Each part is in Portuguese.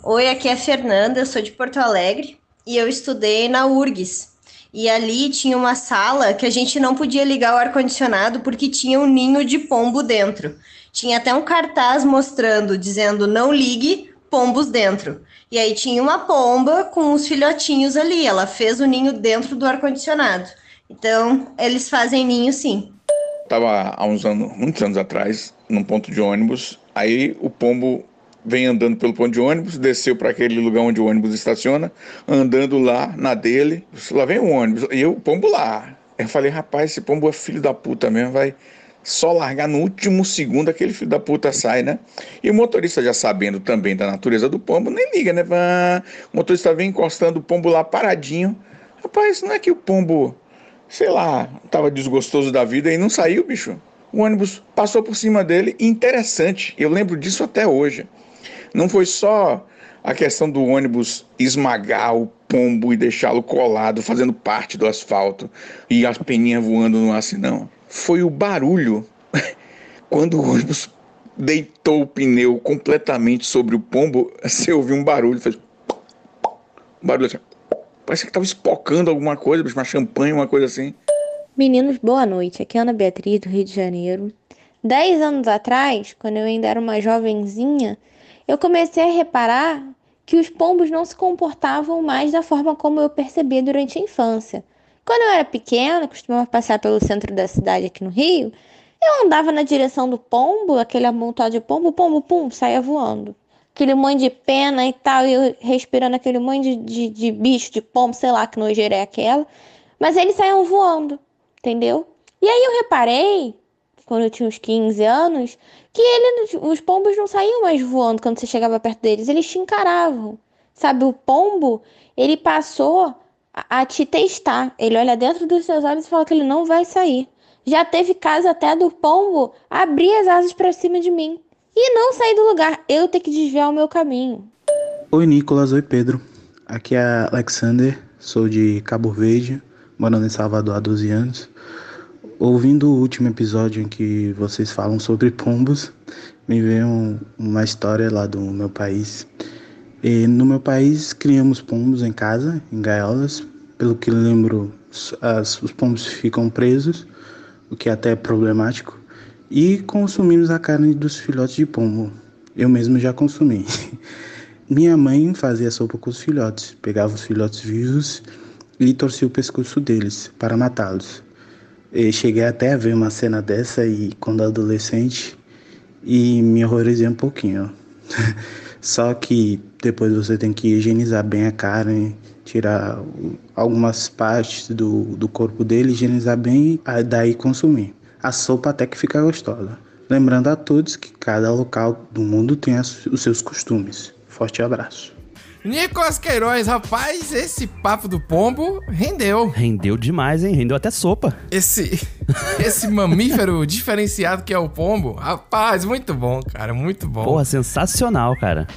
Oi, aqui é a Fernanda, eu sou de Porto Alegre e eu estudei na URGS. E ali tinha uma sala que a gente não podia ligar o ar-condicionado porque tinha um ninho de pombo dentro. Tinha até um cartaz mostrando, dizendo não ligue, pombos dentro. E aí tinha uma pomba com os filhotinhos ali, ela fez o ninho dentro do ar-condicionado. Então, eles fazem ninho sim. Tava há muitos anos atrás, num ponto de ônibus, aí o pombo vem andando pelo ponto de ônibus, desceu para aquele lugar onde o ônibus estaciona, andando lá na dele, lá vem o ônibus, e o pombo lá. Eu falei, rapaz, esse pombo é filho da puta mesmo, vai só largar no último segundo, aquele filho da puta sai, né? E o motorista, já sabendo também da natureza do pombo, nem liga, né? O motorista vem encostando o pombo lá paradinho. Rapaz, não é que o pombo, sei lá, tava desgostoso da vida e não saiu, bicho. O ônibus passou por cima dele, e interessante, eu lembro disso até hoje. Não foi só a questão do ônibus esmagar o pombo e deixá-lo colado, fazendo parte do asfalto, e as peninhas voando no ar assim, não. Foi o barulho, quando o ônibus deitou o pneu completamente sobre o pombo, você ouviu um barulho, fez um barulho assim, parece que estava espocando alguma coisa, uma champanhe, uma coisa assim. Meninos, boa noite. Aqui é a Ana Beatriz, do Rio de Janeiro. 10 anos atrás, quando eu ainda era uma jovenzinha, eu comecei a reparar que os pombos não se comportavam mais da forma como eu percebia durante a infância. Quando eu era pequena, costumava passar pelo centro da cidade aqui no Rio, eu andava na direção do pombo, aquele amontoado de pombo, o pombo, pum, saía voando. Aquele monte de pena e tal, e eu respirando aquele monte de bicho, de pombo, sei lá que nojeira é aquela. Mas eles saíam voando, entendeu? E aí eu reparei, quando eu tinha uns 15 anos, que os pombos não saíam mais voando quando você chegava perto deles, eles te encaravam. Sabe, o pombo, ele passou a te testar. Ele olha dentro dos seus olhos e fala que ele não vai sair. Já teve caso até do pombo abrir as asas para cima de mim e não sair do lugar, eu ter que desviar o meu caminho. Oi Nicolas, oi Pedro. Aqui é Alexander, sou de Cabo Verde, morando em Salvador há 12 anos. Ouvindo o último episódio em que vocês falam sobre pombos, me veio uma história lá do meu país. E no meu país criamos pombos em casa, em gaiolas. Pelo que lembro, os pombos ficam presos, o que até é problemático. E consumimos a carne dos filhotes de pombo. Eu mesmo já consumi. Minha mãe fazia sopa com os filhotes, pegava os filhotes vivos e torcia o pescoço deles para matá-los. Eu cheguei até a ver uma cena dessa e quando adolescente e me horrorizei um pouquinho. Só que depois você tem que higienizar bem a carne, tirar algumas partes do corpo dele, higienizar bem, daí consumir. A sopa até que fica gostosa. Lembrando a todos que cada local do mundo tem os seus costumes. Forte abraço. Nicolas Queiroz, rapaz, esse papo do pombo rendeu. Rendeu demais, hein? Rendeu até sopa. Esse mamífero diferenciado que é o pombo, rapaz, muito bom, cara, muito bom. Porra, sensacional, cara.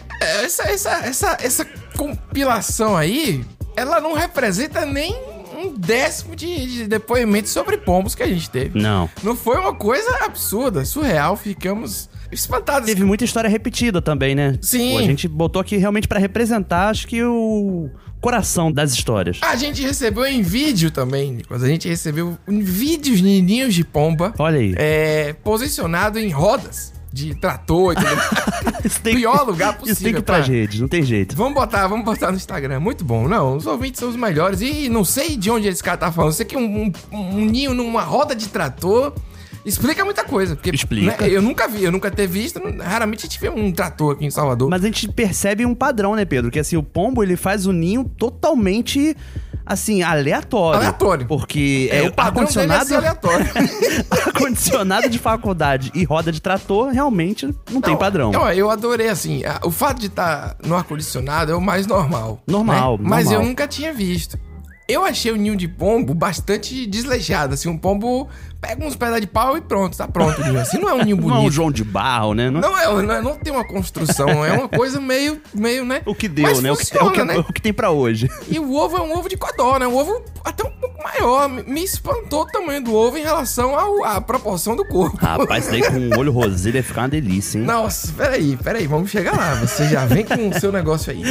Essa compilação aí, ela não representa nem um décimo de depoimento sobre pombos que a gente teve. Não. Não foi uma coisa absurda, surreal, ficamos espantados. Teve muita história repetida também, né? Sim. Pô, a gente botou aqui realmente pra representar, acho que o coração das histórias. A gente recebeu em vídeo também, Nicolas. A gente recebeu vídeos nininhos de pomba. Olha aí. Posicionado em rodas de trator e tudo mais. Pior lugar possível. Isso tem que ir pra rede, não tem jeito. Vamos botar no Instagram. Muito bom. Não, os ouvintes são os melhores. E não sei de onde esse cara tá falando. Sei que um ninho numa roda de trator explica muita coisa. Porque, explica. Né, eu nunca ter visto. Raramente a gente vê um trator aqui em Salvador. Mas a gente percebe um padrão, né, Pedro? Que assim, o pombo, ele faz o ninho totalmente, assim, aleatório. Aleatório. Porque o padrão dele é ser aleatório. Ar-condicionado de faculdade e roda de trator, realmente não tem padrão. Eu adorei, assim, o fato de estar no ar-condicionado é o mais normal. Normal. Mas eu nunca tinha visto. Eu achei o ninho de pombo bastante desleixado, assim, um pombo pega uns pedaços de pau e pronto, tá pronto o ninho. Assim, não é um ninho bonito. Não é um João de Barro, né? Não tem uma construção, é uma coisa meio, né? O que deu, mas né? Funciona, né? O que tem pra hoje. E o ovo é um ovo de codó, né? Um ovo até um pouco maior. Me espantou o tamanho do ovo em relação à proporção do corpo. Rapaz, isso daí com um olho rosé deve ficar uma delícia, hein? Nossa, peraí, vamos chegar lá. Você já vem com o seu negócio aí.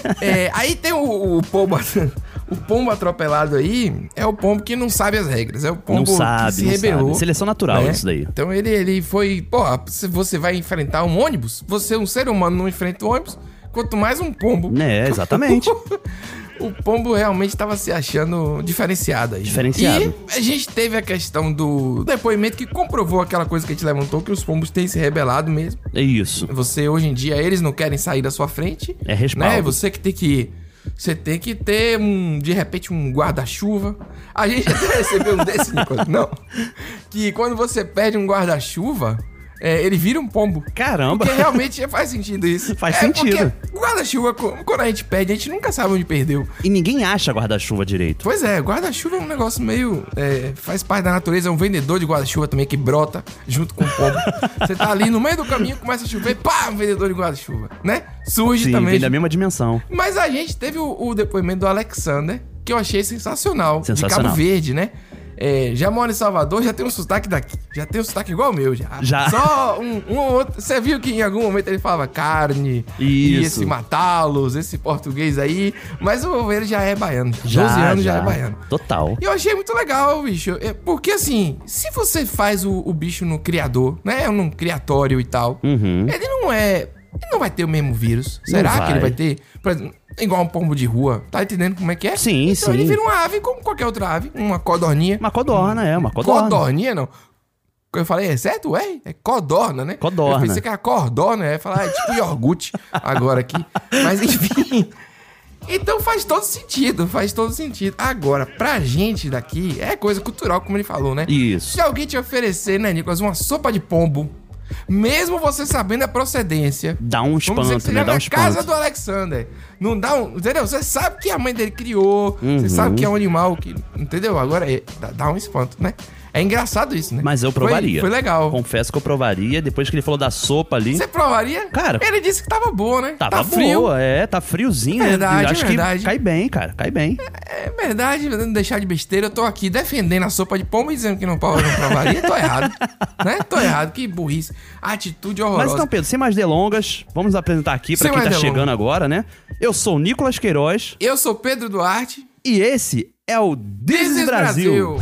Aí tem o pombo. O pombo atropelado aí é o pombo que não sabe as regras. É o pombo que se rebelou. Seleção natural, né? Isso daí. Então ele foi... Pô, se você vai enfrentar um ônibus, você, um ser humano, não enfrenta o ônibus, quanto mais um pombo. Exatamente. O pombo realmente estava se achando diferenciado aí. Diferenciado. E a gente teve a questão do depoimento que comprovou aquela coisa que a gente levantou, que os pombos têm se rebelado mesmo. É isso. Você, hoje em dia, eles não querem sair da sua frente. É respaldo. Né? Você tem que ter, de repente, um guarda-chuva. A gente até recebeu um desse, Nicolas. Não. Que quando você perde um guarda-chuva, ele vira um pombo. Caramba. Porque realmente faz sentido isso. Faz sentido. Porque o guarda-chuva, quando a gente perde, a gente nunca sabe onde perdeu. E ninguém acha guarda-chuva direito. Pois é, guarda-chuva é um negócio meio... faz parte da natureza, é um vendedor de guarda-chuva também que brota junto com o pombo. Você tá ali no meio do caminho, começa a chover, pá, um vendedor de guarda-chuva, né? Surge Sim, também. vem da mesma dimensão. Mas a gente teve o depoimento do Alexander, que eu achei sensacional. De Cabo Verde, né? Já mora em Salvador, já tem um sotaque daqui. Já tem um sotaque igual ao meu, já. Só um outro. Você viu que em algum momento ele falava carne. Isso. E esse matá-los, esse português aí. Mas ele já é baiano. 12 anos já é baiano. Total. E eu achei muito legal, bicho. Porque assim, se você faz o bicho no criador, né? Num criatório e tal, ele não vai ter o mesmo vírus. Será que ele vai ter? Por exemplo, igual um pombo de rua. Tá entendendo como é que é? Sim, então ele vira uma ave como qualquer outra ave. Uma codorninha. Uma codorna, uma codorna. Codorninha, não. Eu falei, é certo? É codorna, né? Codorna. Eu pensei que era cordona. Eu ia falar, é tipo iogurte agora aqui. Mas enfim... Então faz todo sentido. Agora, pra gente daqui, é coisa cultural, como ele falou, né? Isso. Se alguém te oferecer, né, Nicolas, uma sopa de pombo, mesmo você sabendo a procedência... Dá um espanto, né? Dá um espanto. Na casa do Alexander. Não dá um... Entendeu? Você sabe que a mãe dele criou. Você sabe que é um animal que... Entendeu? Agora dá um espanto, né? É engraçado isso, né? Mas eu provaria. Foi legal. Confesso que eu provaria. Depois que ele falou da sopa ali... Você provaria? Cara... Ele disse que tava boa, né? Tá frio. Tá friozinho. Verdade, Acho que cai bem, cara. Cai bem. É verdade, não deixar de besteira. Eu tô aqui defendendo a sopa de pombo e dizendo que não provaria. Tô errado. Né? Tô errado. Que burrice. Atitude horrorosa. Mas então, Pedro, sem mais delongas, vamos apresentar aqui pra quem tá chegando agora, né? Eu sou o Nicolas Queiroz. Eu sou Pedro Duarte. E esse é o This is Brasil.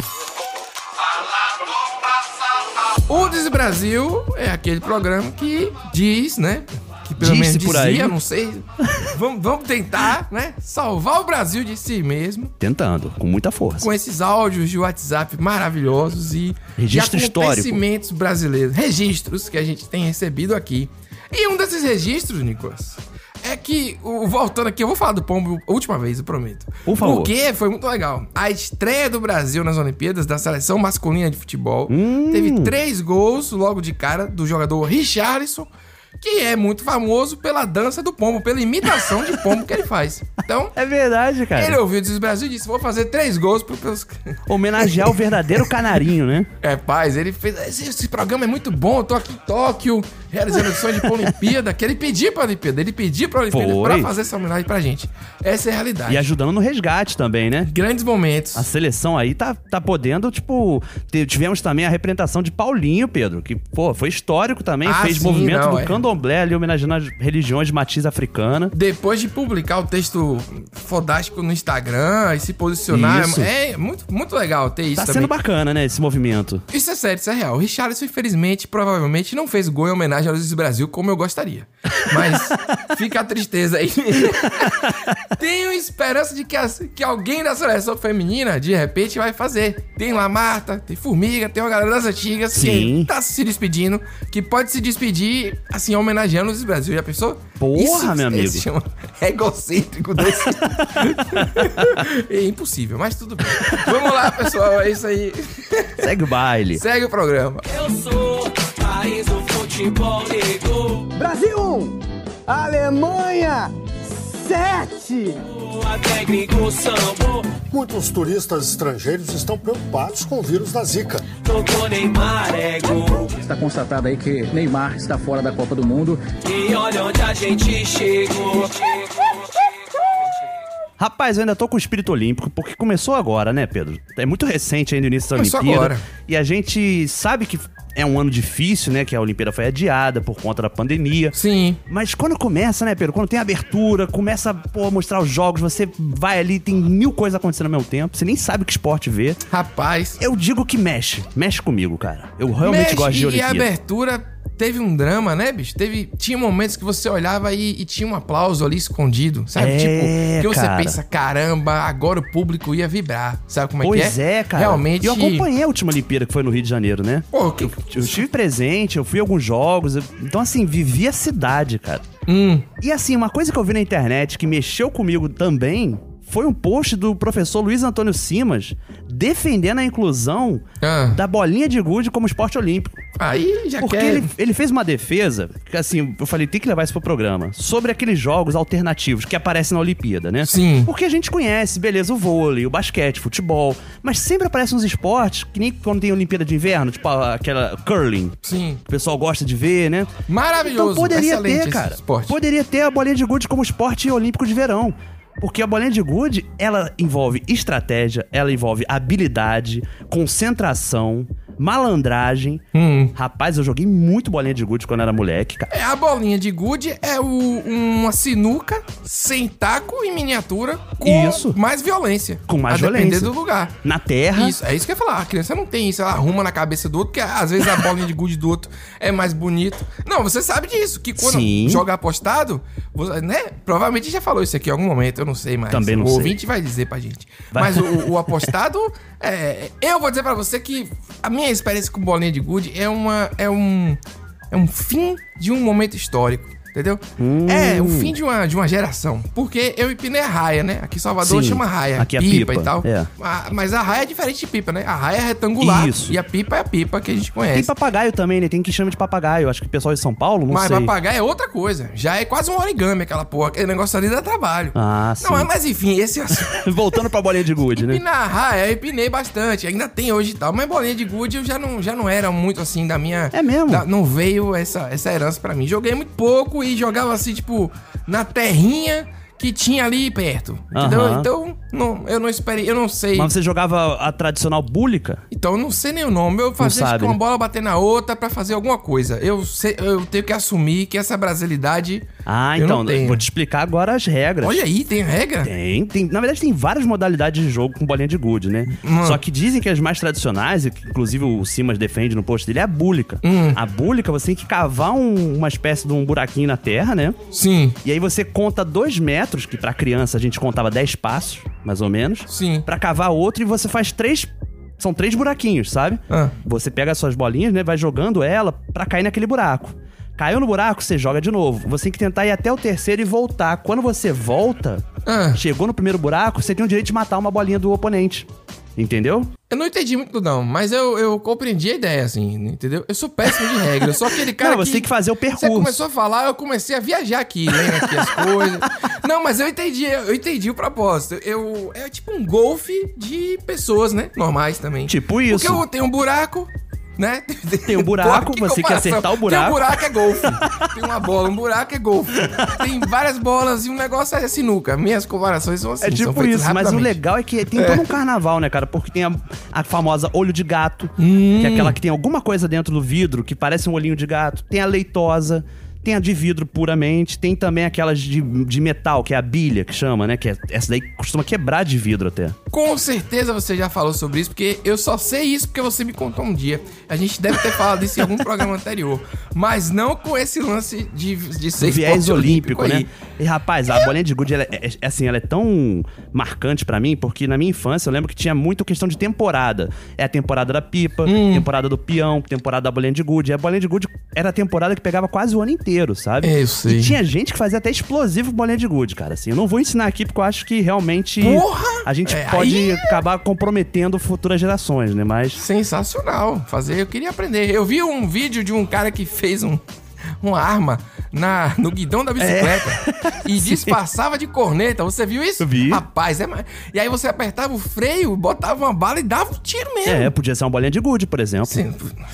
O This is Brasil é aquele programa que diz, né? Que pelo menos por aí. Não sei. Vamos tentar, né? Salvar o Brasil de si mesmo. Tentando, com muita força. Com esses áudios de WhatsApp maravilhosos e registro de histórico. acontecimentos brasileiros. Registros que a gente tem recebido aqui. E um desses registros, Nicolas, é que, voltando aqui, eu vou falar do pombo a última vez, eu prometo. Por favor. Porque foi muito legal. A estreia do Brasil nas Olimpíadas, da seleção masculina de futebol, teve 3 gols logo de cara do jogador Richarlison, que é muito famoso pela dança do pombo, pela imitação de pombo que ele faz. Então... É verdade, cara. Ele ouviu o This is Brasil e disse, vou fazer 3 gols pelos... Homenagear o verdadeiro canarinho, né? Paz, ele fez... Esse programa é muito bom, eu tô aqui em Tóquio, realizando edições de Olimpíada, que ele pediu pra Olimpíada. Ele pediu pra Olimpíada pra fazer essa homenagem pra gente. Essa é a realidade. E ajudando no resgate também, né? Grandes momentos. A seleção aí tá podendo, tipo... Tivemos também a representação de Paulinho, Pedro, que, foi histórico também. Fez movimento do candomblé ali, homenageando as religiões de matiz africana. Depois de publicar o texto fodástico no Instagram e se posicionar, é muito, muito legal ter isso também. Tá sendo bacana, né, esse movimento. Isso é sério, isso é real. O Richarlison, infelizmente, provavelmente não fez gol em homenagem ao This is Brasil como eu gostaria. Mas fica a tristeza aí. Tenho esperança de que alguém da seleção feminina, de repente, vai fazer. Tem lá Marta, tem Formiga, tem uma galera das antigas que tá se despedindo, que pode se despedir, assim, homenageando o This is Brasil. Já pensou? Porra, meu amigo. Se chama egocêntrico desse. É impossível, mas tudo bem. Vamos lá, pessoal, é isso aí. Segue o baile. Segue o programa. Eu sou país do futebol negro. Brasil 1, Alemanha 7! Muitos turistas estrangeiros estão preocupados com o vírus da Zika. Está constatado aí que Neymar está fora da Copa do Mundo. E olha onde a gente chegou. Rapaz, eu ainda tô com o espírito olímpico, porque começou agora, né, Pedro? É muito recente ainda o início da Olimpíada. Agora. E a gente sabe que é um ano difícil, né, que a Olimpíada foi adiada por conta da pandemia. Sim. Mas quando começa, né, Pedro, quando tem abertura, começa a mostrar os jogos, você vai ali, tem 1000 coisas acontecendo ao mesmo tempo, você nem sabe que esporte ver. Rapaz. Eu digo que mexe comigo, cara. Eu realmente gosto de Olimpíada. E a abertura teve um drama, né, bicho? Tinha momentos que você olhava e tinha um aplauso ali escondido, sabe? Que você pensa, caramba, agora o público ia vibrar. Sabe como é que é? Pois é, cara. Realmente. E eu acompanhei a última Olimpíada que foi no Rio de Janeiro, né? Pô, eu estive presente, eu fui a alguns jogos. Então, assim, vivi a cidade, cara. E assim, uma coisa que eu vi na internet que mexeu comigo também foi um post do professor Luiz Antônio Simas defendendo a inclusão da bolinha de gude como esporte olímpico. Aí já Porque ele fez uma defesa, que assim, eu falei, tem que levar isso pro programa, sobre aqueles jogos alternativos que aparecem na Olimpíada, né? Sim. Porque a gente conhece, beleza, o vôlei, o basquete, o futebol, mas sempre aparecem uns esportes, que nem quando tem Olimpíada de Inverno, tipo aquela curling. Sim. O pessoal gosta de ver, né? Maravilhoso. Então poderia ter, cara. Esporte. Poderia ter a bolinha de gude como esporte olímpico de verão. Porque a bolinha de gude, ela envolve estratégia, ela envolve habilidade, concentração, malandragem. Rapaz, eu joguei muito bolinha de gude quando era moleque, cara. A bolinha de gude é uma sinuca sem taco em miniatura com mais violência. Com mais violência. A depender do lugar. Na terra. Isso, é isso que eu ia falar. A criança não tem isso, ela arruma na cabeça do outro, porque às vezes a bolinha de gude do outro é mais bonito. Não, você sabe disso, que quando joga apostado, você, né? Provavelmente já falou isso aqui em algum momento, eu não sei mais. Também não sei. O ouvinte vai dizer pra gente. Mas o apostado, eu vou dizer pra você que a minha experiência com bolinha de gude é um fim de um momento histórico. Entendeu? É o fim de uma geração. Porque eu empinei a raia, né? Aqui em Salvador chama raia. Aqui é pipa e tal. É. Mas a raia é diferente de pipa, né? A raia é retangular. Isso. E a pipa é a pipa que a gente conhece. Tem papagaio também, né? Tem que chama de papagaio. Acho que o pessoal de São Paulo, não sei. Mas papagaio é outra coisa. Já é quase um origami aquela porra. Aquele negócio ali dá trabalho. Sim. Não, mas enfim, esse assunto. Voltando pra bolinha de gude, né? Empinar a raia, eu empinei bastante. Ainda tem hoje e tal. Mas bolinha de gude eu já não era muito assim da minha... É mesmo? Não veio essa herança pra mim. Joguei muito pouco e jogava assim, tipo, na terrinha que tinha ali perto, entendeu? Então, eu não esperei, eu não sei. Mas você jogava a tradicional búlica? Então, eu não sei nem o nome. Eu fazia com uma bola bater na outra pra fazer alguma coisa. Eu tenho que assumir que essa brasilidade então, vou te explicar agora as regras. Olha aí, tem regra? Tem. Na verdade, tem várias modalidades de jogo com bolinha de gude, né? Só que dizem que as mais tradicionais, e que inclusive o Simas defende no post dele, é a búlica. A búlica, você tem que cavar uma espécie de um buraquinho na terra, né? Sim. E aí você conta 2 metros, que pra criança a gente contava 10 passos, mais ou menos. Sim. Pra cavar outro, e você faz 3... São 3 buraquinhos, sabe? Você pega as suas bolinhas, né? Vai jogando ela pra cair naquele buraco. Caiu no buraco, você joga de novo. Você tem que tentar ir até o terceiro e voltar. Quando você volta, chegou no primeiro buraco, você tem o direito de matar uma bolinha do oponente. Entendeu? Eu não entendi muito não, mas eu compreendi a ideia, assim, entendeu? Eu sou péssimo de regra, eu sou aquele cara você tem que fazer o percurso. Você começou a falar, eu comecei a viajar aqui, lendo aqui as coisas. Não, mas eu entendi o propósito. É tipo um golfe de pessoas, né? Normais também. Tipo isso. Porque eu tenho um buraco, né? Tem um buraco, você tem que acertar o buraco. Tem um buraco, é golfe. Tem uma bola, um buraco é golfe. Tem várias bolas e um negócio é sinuca. Minhas comparações são assim. É tipo isso, mas o legal é que tem todo um carnaval, né, cara? Porque tem a famosa olho de gato, que é aquela que tem alguma coisa dentro do vidro que parece um olhinho de gato. Tem a leitosa. Tem a de vidro puramente, tem também aquelas de metal, que é a bilha, que chama, né? Que essa daí costuma quebrar de vidro até. Com certeza você já falou sobre isso, porque eu só sei isso porque você me contou um dia. A gente deve ter falado isso em algum programa anterior, mas não com esse lance de ser viés olímpico, né? E rapaz, a bolinha de gude, ela é tão marcante pra mim, porque na minha infância eu lembro que tinha muito questão de temporada. É a temporada da pipa, temporada do peão, temporada da bolinha de gude. E a bolinha de gude era a temporada que pegava quase o ano inteiro, sabe? Eu sei. E tinha gente que fazia até explosivo bolinha de gude, cara. Assim, eu não vou ensinar aqui porque eu acho que realmente a gente pode acabar comprometendo futuras gerações, né? Mas... Sensacional. Eu queria aprender. Eu vi um vídeo de um cara que fez um uma arma no guidão da bicicleta e disfarçava de corneta. Você viu isso? Vi. Rapaz, e aí você apertava o freio, botava uma bala e dava um tiro mesmo. Podia ser uma bolinha de gude, por exemplo. Sim.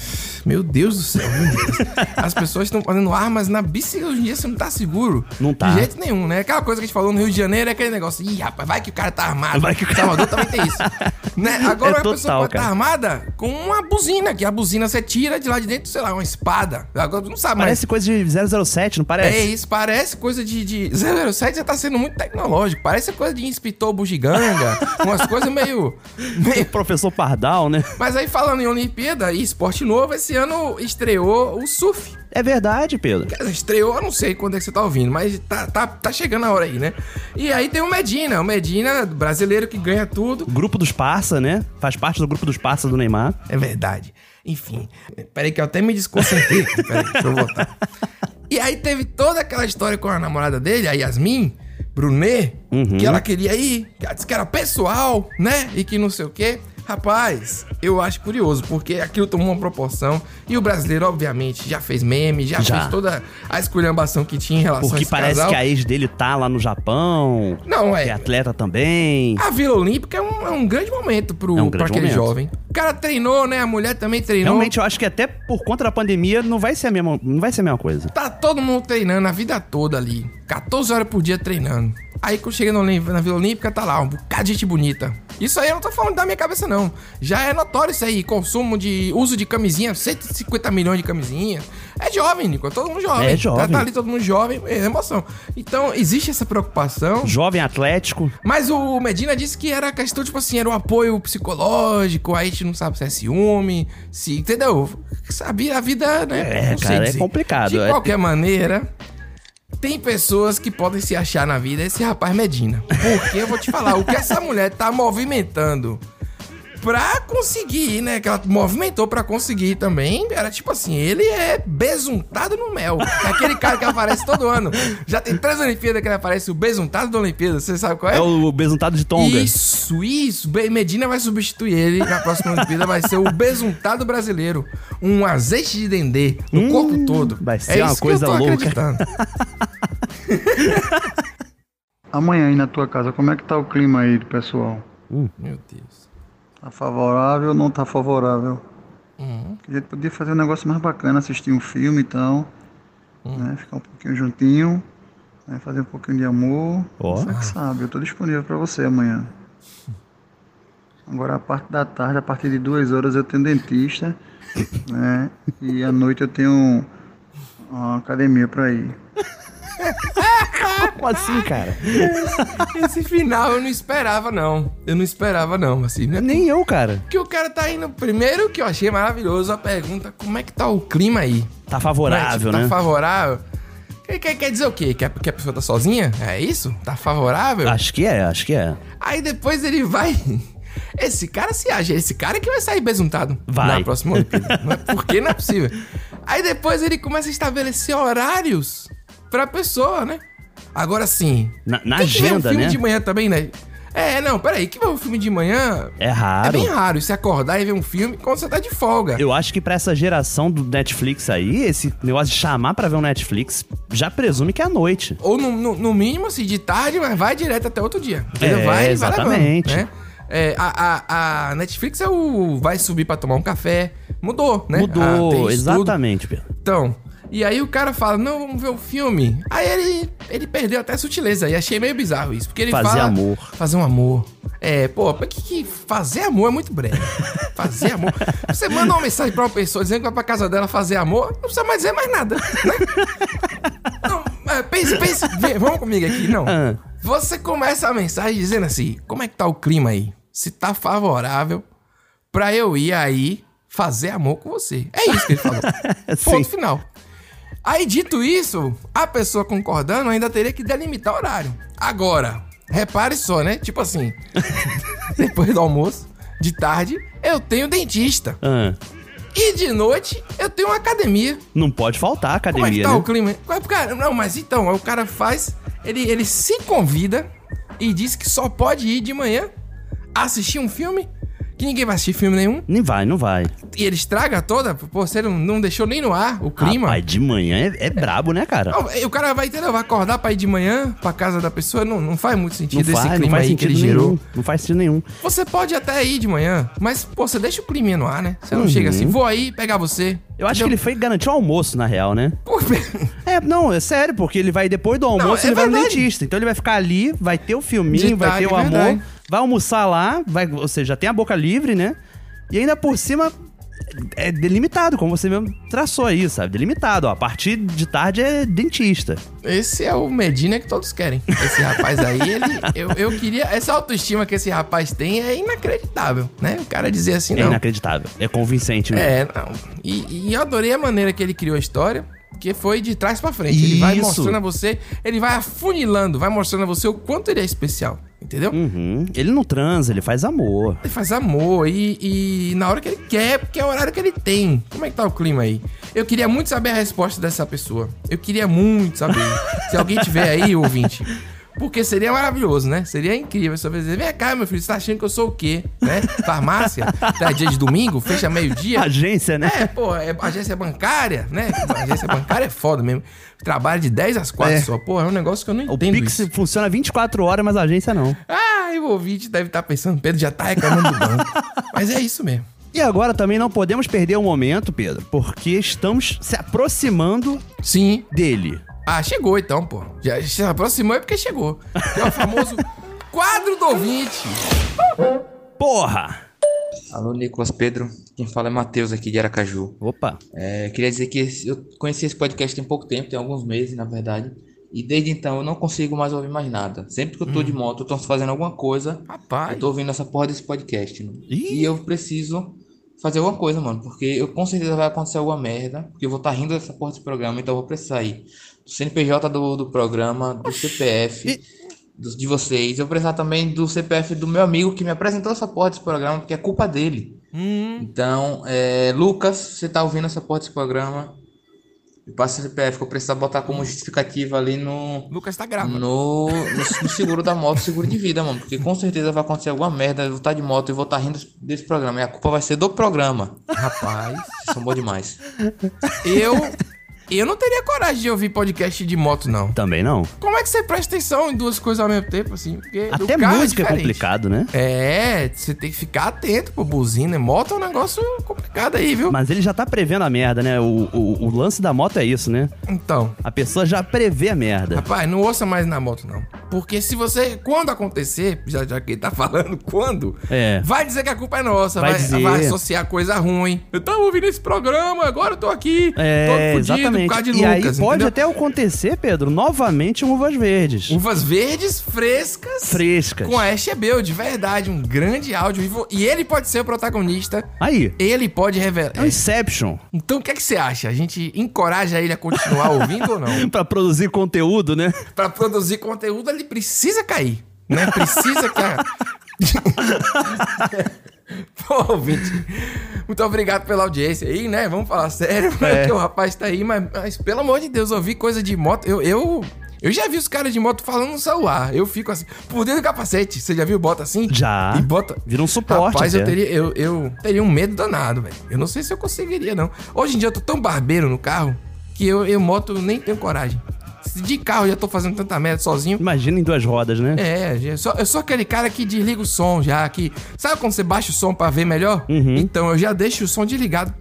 Meu Deus do céu, meu Deus. As pessoas estão fazendo armas na bicicleta. Hoje em dia você não tá seguro. Não tá. De jeito nenhum, né? Aquela coisa que a gente falou no Rio de Janeiro é aquele negócio. Ih, rapaz, vai que o cara tá armado. Vai que o cara... Salvador também tem isso. Né? Agora a pessoa pode estar cara. armada com uma buzina, que a buzina você tira de lá de dentro, sei lá, uma espada. Agora não sabe mais. Parece coisa de 007, não parece? É isso, parece coisa de 007 já tá sendo muito tecnológico. Parece coisa de inspetor bugiganga, umas coisas meio... Professor Pardal, né? Mas aí falando em Olimpíada e esporte novo, esse ano estreou o surf. É verdade, Pedro. Estreou, eu não sei quando é que você tá ouvindo, mas tá chegando a hora aí, né? E aí tem o Medina brasileiro que ganha tudo. Grupo dos Parça, né? Faz parte do grupo dos Parça do Neymar. É verdade. Enfim, peraí que eu até me desconcentrei. Peraí, deixa eu voltar. E aí teve toda aquela história com a namorada dele, a Yasmin Brunet, que ela queria ir, que ela disse que era pessoal, né? E que não sei o quê. Rapaz, eu acho curioso, porque aquilo tomou uma proporção e o brasileiro, obviamente, já fez meme, já fez toda a esculhambação que tinha em relação a esse parece casal. Que a ex dele tá lá no Japão. Não, é atleta também. A Vila Olímpica é um grande momento pra aquele jovem. O cara treinou, né? A mulher também treinou. Realmente, eu acho que até por conta da pandemia não vai ser a mesma coisa. Tá todo mundo treinando a vida toda ali. 14 horas por dia treinando. Aí quando chega na Vila Olímpica, tá lá um bocado de gente bonita. Isso aí eu não tô falando da minha cabeça, não. Já é notório isso aí. Consumo de uso de camisinha, 150 milhões de camisinhas. É jovem, Nico. É todo mundo jovem. É jovem. Tá ali todo mundo jovem, é emoção. Então, existe essa preocupação. Jovem atlético. Mas o Medina disse que era questão, tipo assim, era um apoio psicológico. Aí a gente não sabe se é ciúme, entendeu? Sabe, a vida, né? Cara, é complicado. De qualquer maneira... Tem pessoas que podem se achar na vida esse rapaz Medina. Porque eu vou te falar, o que essa mulher tá movimentando pra conseguir, né? Que ela movimentou pra conseguir também. Era tipo assim, ele é besuntado no mel. É aquele cara que aparece todo ano. Já tem 3 Olimpíadas que ele aparece, o besuntado da Olimpíada. Você sabe qual é? É o besuntado de Tonga. Isso. Medina vai substituir ele na próxima Olimpíada. Vai ser o besuntado brasileiro. Um azeite de dendê no corpo todo. Vai ser uma coisa louca. Amanhã aí na tua casa, como é que tá o clima aí do pessoal? Meu Deus. Tá favorável ou não tá favorável? A gente podia fazer um negócio mais bacana, assistir um filme então, né? Ficar um pouquinho juntinho, né? Fazer um pouquinho de amor. Você que sabe, eu tô disponível pra você amanhã. Agora a parte da tarde, a partir de 2 horas eu tenho dentista, né? E à noite eu tenho uma academia pra ir. Como assim, cara? Esse final eu não esperava, não. Assim, né? Nem eu, cara. Porque o cara tá indo... Primeiro que eu achei maravilhoso a pergunta, como é que tá o clima aí? Tá favorável, né? Tá favorável. Quer dizer o quê? Que a pessoa tá sozinha? É isso? Tá favorável? Acho que é. Aí depois ele vai... Esse cara se acha, esse cara que vai sair besuntado na próxima Olimpíada. Porque não é possível. Aí depois ele começa a estabelecer horários pra pessoa, né? Agora sim. Na agenda, filme né? De manhã também, né? Peraí, que ver um filme de manhã... É raro. É bem raro você acordar e ver um filme quando você tá de folga. Eu acho que pra essa geração do Netflix aí, esse negócio de chamar pra ver um Netflix, já presume que é à noite. Ou no mínimo, assim, de tarde, mas vai direto até outro dia. Exatamente. Vai levando, né? A Netflix vai subir pra tomar um café. Mudou, né? Mudou, exatamente, Pedro. Então... E aí o cara fala, não, vamos ver o filme. Aí ele perdeu até a sutileza. E achei meio bizarro isso. Porque ele fazer fala... amor. Fazer um amor. Que fazer amor é muito breve. Fazer amor. Você manda uma mensagem pra uma pessoa dizendo que vai pra casa dela fazer amor, não precisa mais dizer mais nada, né? Não, pense, vamos comigo aqui, não. Você começa a mensagem dizendo assim, como é que tá o clima aí? Se tá favorável pra eu ir aí fazer amor com você. É isso que ele falou. Ponto final. Aí, dito isso, a pessoa concordando ainda teria que delimitar o horário. Agora, repare só, né? Tipo assim, depois do almoço, de tarde, eu tenho dentista. E de noite, eu tenho uma academia. Não pode faltar a academia, como é que tá, né? o clima? Não, mas então, o cara faz... Ele se convida e diz que só pode ir de manhã assistir um filme que ninguém vai assistir filme nenhum. Nem vai, não vai. E ele estraga toda, pô, você não deixou nem no ar o clima. Rapaz, de manhã é brabo, né, cara? Não, o cara vai acordar pra ir de manhã pra casa da pessoa, não faz muito sentido esse clima não faz aí sentido que ele nenhum, gerou. Não faz sentido nenhum. Você pode até ir de manhã, mas, pô, você deixa o clima no ar, né? Você não chega assim, vou aí pegar você. Eu acho que ele foi garantir o almoço, na real, né? Não, é sério, porque ele vai depois do almoço, ele vai no dentista. Então ele vai ficar ali, vai ter o filminho, vai ter o amor, vai almoçar lá, ou seja, tem a boca livre, né? E ainda por cima é delimitado, como você mesmo traçou aí, sabe? Delimitado, ó. A partir de tarde é dentista. Esse é o Medina que todos querem. Esse rapaz aí, eu queria... Essa autoestima que esse rapaz tem é inacreditável, né? O cara dizer assim, não. É inacreditável. É convincente, né? Não. E eu adorei a maneira que ele criou a história, que foi de trás pra frente. Ele vai mostrando a você, ele vai afunilando, vai mostrando a você o quanto ele é especial. Entendeu? Ele não transa, ele faz amor. Ele faz amor e na hora que ele quer, porque é o horário que ele tem. Como é que tá o clima aí? Eu queria muito saber a resposta dessa pessoa. Eu queria muito saber. Se alguém tiver aí, ouvinte. Porque seria maravilhoso, né? Seria incrível. Você vai dizer, vem cá, meu filho, você tá achando que eu sou o quê? Né? Farmácia? Tá dia de domingo? Fecha meio-dia? Agência, né? Agência bancária, né? Agência bancária é foda mesmo. Trabalho de 10 às 4 só. Pô, é um negócio que eu não entendo. O Pix funciona 24 horas, mas a agência não. E o ouvinte deve estar pensando, Pedro já tá reclamando do banco. Mas é isso mesmo. E agora também não podemos perder o momento, Pedro, porque estamos se aproximando dele. Chegou então, pô. Já se aproximou é porque chegou. É o famoso quadro do ouvinte. Porra! Alô, Nicolas, Pedro. Quem fala é Matheus aqui de Aracaju. Opa! Queria dizer que eu conheci esse podcast tem pouco tempo, tem alguns meses, na verdade. E desde então eu não consigo mais ouvir mais nada. Sempre que eu tô de moto, eu tô fazendo alguma coisa. Rapaz! Eu tô ouvindo essa porra desse podcast. Né? E eu preciso fazer alguma coisa, mano. Porque com certeza vai acontecer alguma merda. Porque eu vou estar rindo dessa porra desse programa, então eu vou precisar ir do CNPJ do programa, do CPF de vocês. Eu vou precisar também do CPF do meu amigo que me apresentou essa porra desse programa, porque é culpa dele. Então, Lucas, você tá ouvindo essa porra desse programa? Eu passo o CPF que eu preciso botar como justificativa ali no... Lucas tá gravando. No seguro da moto, seguro de vida, mano. Porque com certeza vai acontecer alguma merda. Eu vou estar de moto e vou estar rindo desse programa. E a culpa vai ser do programa. Rapaz, vocês são bons demais. Eu não teria coragem de ouvir podcast de moto, não. Também não. Como é que você presta atenção em duas coisas ao mesmo tempo, assim? Porque até música é complicado, né? Você tem que ficar atento, pô. Buzina, moto é um negócio complicado aí, viu? Mas ele já tá prevendo a merda, né? O lance da moto é isso, né? Então. A pessoa já prevê a merda. Rapaz, não ouça mais na moto, não. Porque se você... Quando acontecer, já que ele tá falando quando, vai dizer que a culpa é nossa. Vai associar coisa ruim. Eu tava ouvindo esse programa, agora eu tô aqui. Todo fudido. Exatamente. Por causa de e Lucas, aí pode entendeu? até acontecer, Pedro, novamente um Uvas Verdes. Uvas Verdes frescas. Frescas. Com a Eshebel, de verdade. Um grande áudio. E ele pode ser o protagonista. Aí. Ele pode revelar. É um Inception. Então o que é que você acha? A gente encoraja ele a continuar ouvindo ou não? Pra produzir conteúdo, né? Pra produzir conteúdo, ele precisa cair. Né? Precisa cair. Pô, ouvinte, muito obrigado pela audiência aí, né? Vamos falar sério, porque o rapaz tá aí, mas pelo amor de Deus, ouvir coisa de moto, eu já vi os caras de moto falando no celular. Eu fico assim, por dentro do capacete. Você já viu? Bota assim? Já. E bota. Vira um suporte. Rapaz, eu teria um medo danado, velho. Eu não sei se eu conseguiria, não. Hoje em dia eu tô tão barbeiro no carro que eu moto nem tenho coragem. De carro eu já tô fazendo tanta merda sozinho. Imagina em 2 rodas, né? Eu sou aquele cara que desliga o som já. Que, sabe quando você baixa o som pra ver melhor? Então eu já deixo o som desligado.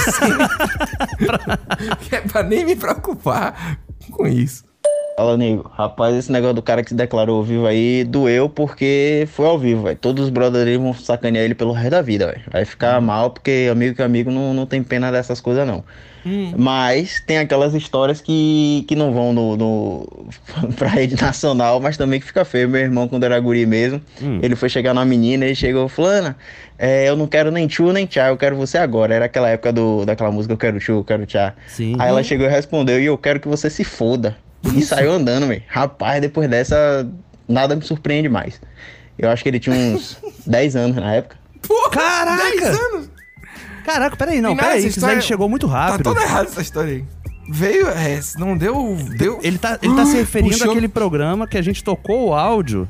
Que é pra nem me preocupar com isso. Fala, nego. Rapaz, esse negócio do cara que se declarou ao vivo aí doeu porque foi ao vivo, velho. Todos os brothers dele vão sacanear ele pelo resto da vida, velho. Vai ficar mal porque amigo que amigo não tem pena dessas coisas, não. Mas tem aquelas histórias que não vão pra rede nacional, mas também que fica feio. Meu irmão, quando era guri mesmo, ele foi chegar numa menina e chegou, fulana, eu não quero nem tchu nem tchá, eu quero você agora. Era aquela época daquela música Eu Quero Tchu, Eu Quero Tchá. Sim. Aí ela chegou e respondeu, e eu quero que você se foda. E saiu andando, velho. Rapaz, depois dessa, nada me surpreende mais. Eu acho que ele tinha uns 10 anos na época. Porra, caraca! 10 anos? Caraca, peraí, isso daí chegou muito rápido. Tá toda errada essa história aí. Veio, não deu... Ele tá se referindo àquele programa que a gente tocou o áudio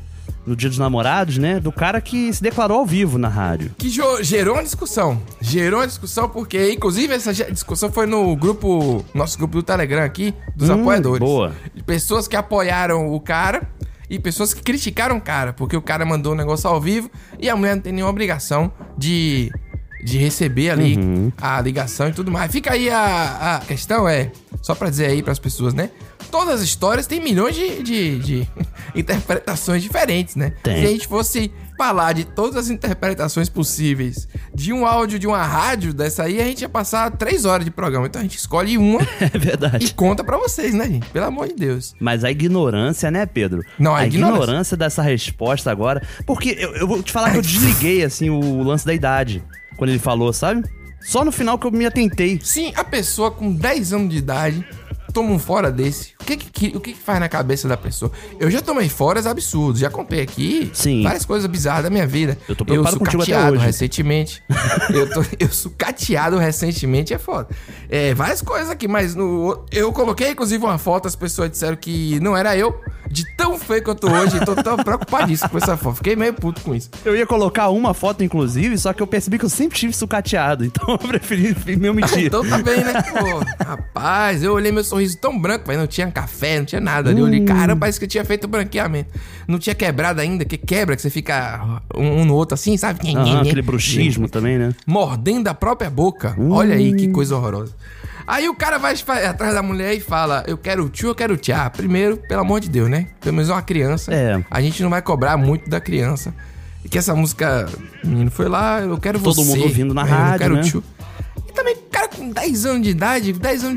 no Dia dos Namorados, né? Do cara que se declarou ao vivo na rádio. Que gerou uma discussão. Gerou uma discussão porque, inclusive, essa discussão foi no grupo, nosso grupo do Telegram aqui, dos apoiadores. Boa. Pessoas que apoiaram o cara e pessoas que criticaram o cara, porque o cara mandou um negócio ao vivo e a mulher não tem nenhuma obrigação de receber ali a ligação e tudo mais. Fica aí a questão, só pra dizer aí pras pessoas, né? Todas as histórias têm milhões de interpretações diferentes, né? Tem. Se a gente fosse falar de todas as interpretações possíveis de um áudio de uma rádio dessa aí, a gente ia passar 3 horas de programa. Então a gente escolhe uma É verdade. e conta pra vocês, né, gente? Pelo amor de Deus. Mas a ignorância, né, Pedro? Não, a ignorância dessa resposta agora... Porque eu vou te falar que eu desliguei, assim, o lance da idade. Quando ele falou, sabe? Só no final que eu me atentei. Sim, a pessoa com 10 anos de idade toma um fora desse. O que faz na cabeça da pessoa? Eu já tomei foras absurdos. Já contei aqui várias coisas bizarras da minha vida. Eu tô preocupado contigo até sucateado hoje. recentemente. eu sucateado recentemente, é foda. Várias coisas aqui, mas eu coloquei inclusive uma foto, as pessoas disseram que não era eu. De tão feio que eu tô hoje, tô tão preocupadíssimo com essa foto. Fiquei meio puto com isso. Eu ia colocar uma foto, inclusive, só que eu percebi que eu sempre tive sucateado. Então eu preferi me omitir. Então tá bem, né? Pô, rapaz, eu olhei meu sorriso tão branco, mas não tinha café, não tinha nada ali. Eu olhei, caramba, parece que eu tinha feito o branqueamento. Não tinha quebrado ainda, que quebra, que você fica um no outro assim, sabe? Aquele bruxismo também, né? Mordendo a própria boca. Olha aí que coisa horrorosa. Aí o cara vai atrás da mulher e fala, eu quero tio, eu quero tia. Primeiro, pelo amor de Deus, né? Pelo menos é uma criança. A gente não vai cobrar muito da criança. E que essa música, o menino foi lá, eu quero Todo você. mundo ouvindo na rádio, eu quero né? tio. E também, cara, com 10 anos de idade,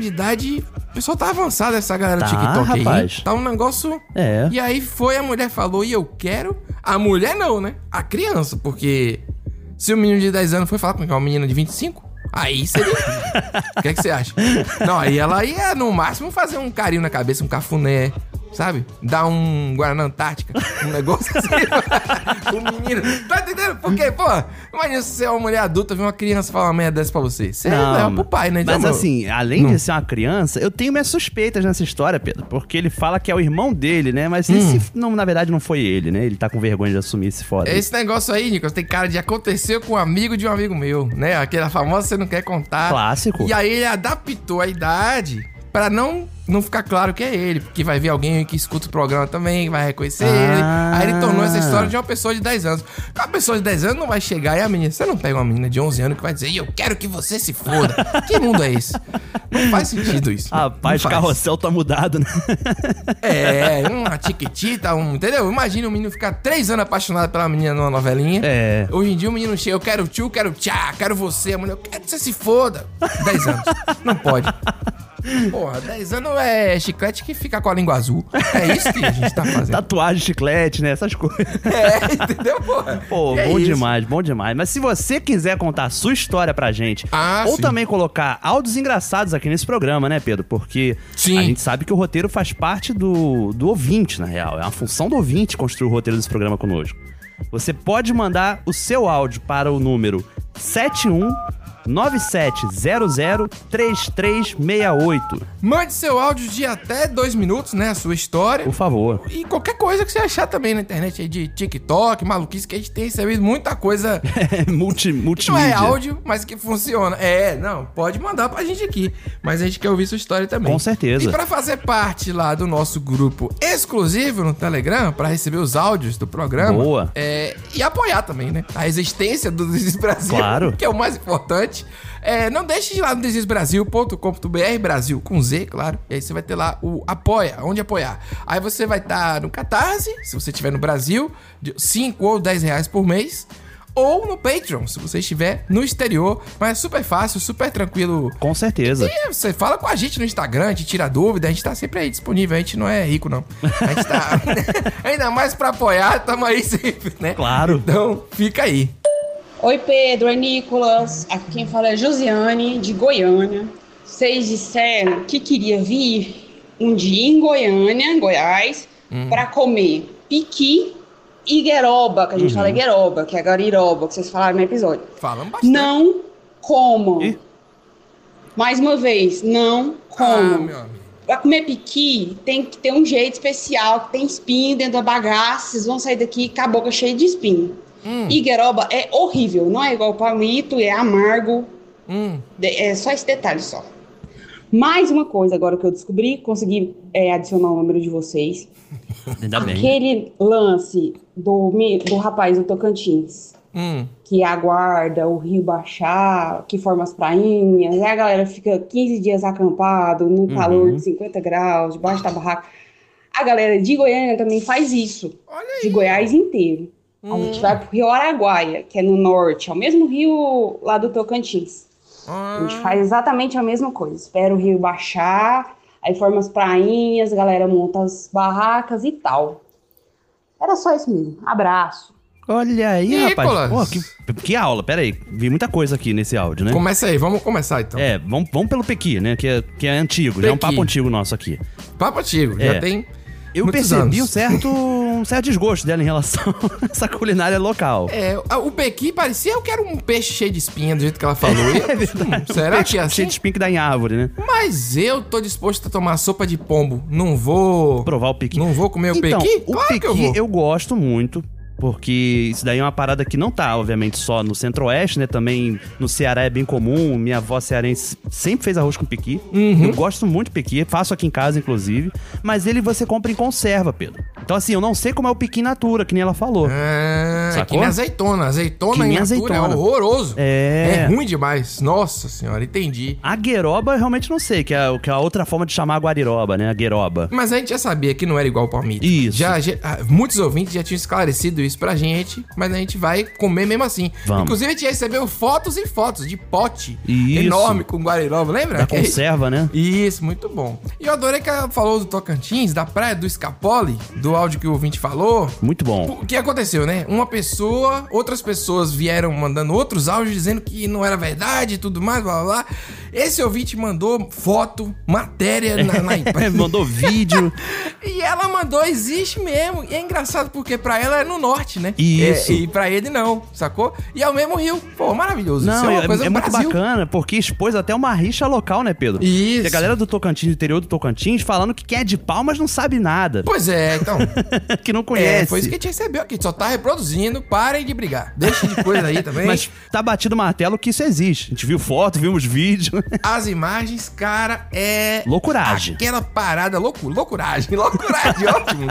o pessoal tá avançado, essa galera do TikTok rapaz. aí. Tá um negócio... E aí foi, a mulher falou, e eu quero... A mulher não, né? A criança, porque se o menino de 10 anos foi falar com uma menina de 25... Aí seria... O que é que você acha? Não, aí ela ia, no máximo, fazer um carinho na cabeça, um cafuné, sabe? Dar um Guaraná Antártica, um negócio assim. O menino... Tá entendendo? Porque, pô, imagina se você é uma mulher adulta, ver uma criança falar uma merda dessa pra você. Você leva pro pai, né? Mas então, assim, além de ser uma criança, eu tenho minhas suspeitas nessa história, Pedro. Porque ele fala que é o irmão dele, né? Mas esse, não, na verdade, não foi ele, né? Ele tá com vergonha de assumir esse foda. Esse negócio aí, Nicolas, tem cara de acontecer com um amigo de um amigo meu, né? Aquela famosa você não quer contar. Clássico. E aí ele adaptou a idade pra não ficar claro que é ele, porque vai ver alguém que escuta o programa também, vai reconhecer ele. Aí ele tornou essa história de uma pessoa de 10 anos. Uma pessoa de 10 anos não vai chegar e a menina... Você não pega uma menina de 11 anos que vai dizer, eu quero que você se foda. Que mundo é esse? Não faz sentido isso. Rapaz, o carrossel tá mudado, né? Uma tiquitita, entendeu? Imagina o menino ficar 3 anos apaixonado pela menina numa novelinha. Hoje em dia o menino chega, eu quero tio, quero tchá, quero você. A mulher, eu quero que você se foda. 10 anos. Não pode. Porra, 10 anos é chiclete que fica com a língua azul. É isso que a gente tá fazendo. Tatuagem, chiclete, né? Essas coisas. Entendeu, porra? Pô, bom demais, bom demais. Mas se você quiser contar a sua história pra gente, ou também colocar áudios engraçados aqui nesse programa, né, Pedro? Porque a gente sabe que o roteiro faz parte do ouvinte, na real. É uma função do ouvinte construir o roteiro desse programa conosco. Você pode mandar o seu áudio para o número 7197003368. Mande seu áudio de até 2 minutos, né? A sua história. Por favor. E qualquer coisa que você achar também na internet aí de TikTok, maluquice, que a gente tem recebido muita coisa. Multimídia. Não é áudio, mas que funciona. Não, pode mandar pra gente aqui. Mas a gente quer ouvir sua história também. Com certeza. E pra fazer parte lá do nosso grupo exclusivo no Telegram, pra receber os áudios do programa. Boa. E apoiar também, né? A existência do Desis Brasil. Claro. Que é o mais importante. Não deixe de ir lá no desisbrasil.com.br, Brasil com Z, claro. E aí você vai ter lá o apoia, onde apoiar. Aí você vai estar no Catarse, se você estiver no Brasil, de 5 ou 10 reais por mês. Ou no Patreon, se você estiver no exterior. Mas é super fácil, super tranquilo. Com certeza. E você fala com a gente no Instagram, a gente tira dúvida, a gente tá sempre aí disponível. A gente não é rico, não. A gente tá... Ainda mais pra apoiar, tamo aí sempre, né? Claro. Então, fica aí. Oi, Pedro, é Nicolas. Aqui quem fala é Josiane, de Goiânia. Vocês disseram que queria vir um dia em Goiânia, Goiás, pra comer piqui e gueroba, que a gente fala gueroba, que é gariroba, que vocês falaram no episódio. Falamos bastante. Não comam. Mais uma vez, não comam. Meu amigo. Pra comer piqui, tem que ter um jeito especial, que tem espinho dentro da bagaça, vocês vão sair daqui com a boca cheia de espinho. E gueroba é horrível, não é igual o palmito, é amargo. É só esse detalhe só. Mais uma coisa agora que eu descobri, consegui adicionar o número de vocês. Ainda bem. Aquele lance do rapaz do Tocantins, que aguarda o rio baixar, que forma as prainhas, aí a galera fica 15 dias acampado, num calor de 50 graus, debaixo da barraca. A galera de Goiânia também faz isso, de Goiás inteiro. A gente vai pro Rio Araguaia, que é no norte, é o mesmo rio lá do Tocantins. A gente faz exatamente a mesma coisa. Espera o rio baixar, aí forma as prainhas, a galera monta as barracas e tal. Era só isso mesmo. Abraço. Olha aí, rapaz. Pô, que aula, peraí. Vi muita coisa aqui nesse áudio, né? Começa aí, vamos começar então. Vamos pelo Pequi, né? Que é antigo, já é um papo antigo nosso aqui. Papo antigo, já tem. Eu percebi um certo desgosto dela em relação a essa culinária local. O pequi parecia que era um peixe cheio de espinha, do jeito que ela falou. É verdade. Será que é assim? Cheio de espinha que dá em árvore, né? Mas eu tô disposto a tomar sopa de pombo. Não vou... provar o pequi. Não vou comer o então, pequi? O pequi eu gosto muito. Porque isso daí é uma parada que não tá, obviamente, só no Centro-Oeste, né? Também no Ceará é bem comum. Minha avó cearense sempre fez arroz com pequi. Eu gosto muito de pequi, faço aqui em casa, inclusive. Mas ele você compra em conserva, Pedro. Então, assim, eu não sei como é o pequi natura, que nem ela falou. É que nem azeitona. Azeitona em natura é horroroso. É ruim demais. Nossa senhora, entendi. A gueroba eu realmente não sei, que é a outra forma de chamar a guariroba, né? A gueroba. Mas a gente já sabia que não era igual o palmito. Isso. Muitos ouvintes já tinham esclarecido isso pra gente, mas a gente vai comer mesmo assim. Vamos. Inclusive, a gente recebeu fotos e fotos de pote enorme com guariroba, lembra? Da conserva, né? Isso, muito bom. E eu adorei que ela falou do Tocantins, da praia do Escapole, do áudio que o ouvinte falou. Muito bom. O que aconteceu, né? Outras pessoas vieram mandando outros áudios dizendo que não era verdade e tudo mais, blá blá blá. Esse ouvinte mandou foto, matéria na imprensa. Mandou vídeo. E ela mandou, existe mesmo. E é engraçado porque pra ela é no norte, né? Isso. E pra ele não, sacou? E é o mesmo rio. Pô, maravilhoso. Não, isso é uma coisa do muito Brasil. bacana, porque expôs até uma rixa local, né, Pedro? Isso. E a galera do Tocantins, do interior do Tocantins, falando que quem é de Palmas não sabe nada. Pois é, então. Que não conhece. Foi isso que a gente recebeu aqui. Só tá reproduzindo. Parem de brigar. Deixa de coisa aí também. Mas tá batido o martelo que isso existe. A gente viu foto, vimos vídeo. As imagens, cara, é... loucuragem. Aquela parada, loucuragem, ótimo.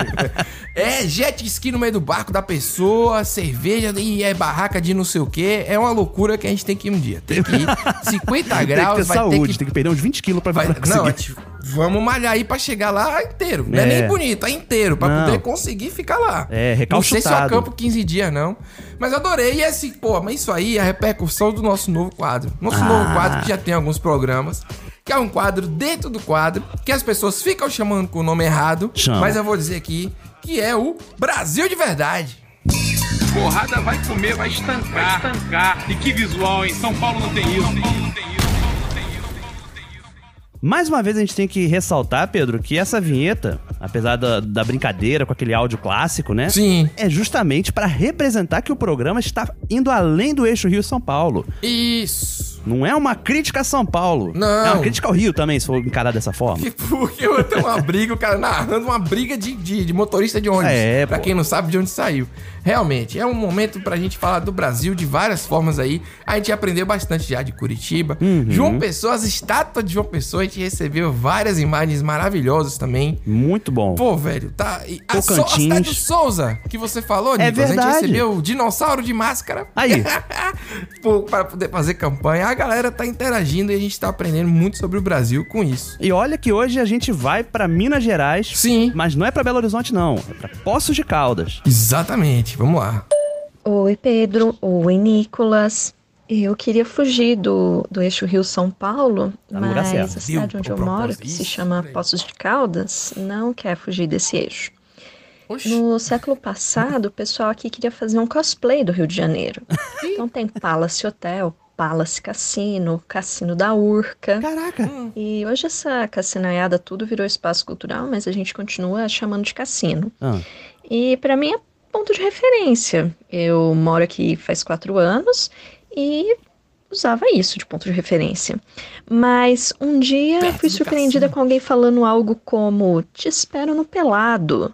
É jet ski no meio do barco da pessoa, cerveja e barraca de não sei o quê. É uma loucura que a gente tem que ir um dia. Tem que ir 50 graus, tem que ter saúde, tem que perder uns 20 quilos pra conseguir. Vamos malhar aí pra chegar lá inteiro. Não é nem bonito, é inteiro, pra poder conseguir ficar lá. Recalchutado. Não sei se eu acampo 15 dias, não. Mas adorei. E mas isso aí é a repercussão do nosso novo quadro. Novo quadro que já tem alguns programas. Que é um quadro dentro do quadro, que as pessoas ficam chamando com o nome errado. Mas eu vou dizer aqui que é o Brasil de Verdade. Porrada vai comer, vai estancar. E que visual, hein? São Paulo não tem isso. Mais uma vez a gente tem que ressaltar, Pedro, que essa vinheta, apesar da brincadeira com aquele áudio clássico, né? Sim. É justamente pra representar que o programa está indo além do eixo Rio-São Paulo. Isso. Não é uma crítica a São Paulo. Não. É uma crítica ao Rio também, se for encarar dessa forma. Porque eu tenho uma briga, o cara narrando uma briga de motorista de ônibus. Pra quem não sabe de onde saiu. Realmente, é um momento pra gente falar do Brasil de várias formas aí. A gente aprendeu bastante já de Curitiba. João Pessoa, as estátuas de João Pessoa, a gente recebeu várias imagens maravilhosas também. Muito bom. Pô, velho, tá... A cidade do Souza, que você falou, Nicolas. É verdade. A gente recebeu o dinossauro de máscara. Aí. Para poder fazer campanha. A galera tá interagindo e a gente tá aprendendo muito sobre o Brasil com isso. E olha que hoje a gente vai pra Minas Gerais. Sim. Mas não é pra Belo Horizonte, não. É pra Poços de Caldas. Exatamente. Vamos lá. Oi, Pedro. Oi, Nicolas. Eu queria fugir do eixo Rio-São Paulo, mas a cidade onde eu moro, que se chama Poços de Caldas, não quer fugir desse eixo. No século passado, o pessoal aqui queria fazer um cosplay do Rio de Janeiro. Então tem Palace Hotel, Palace Cassino, Cassino da Urca. Caraca! E hoje essa cassinaiada tudo virou espaço cultural, mas a gente continua chamando de cassino. E pra mim é ponto de referência. Eu moro aqui faz 4 anos e usava isso de ponto de referência. Mas um dia fui surpreendida com alguém falando algo como: te espero no pelado.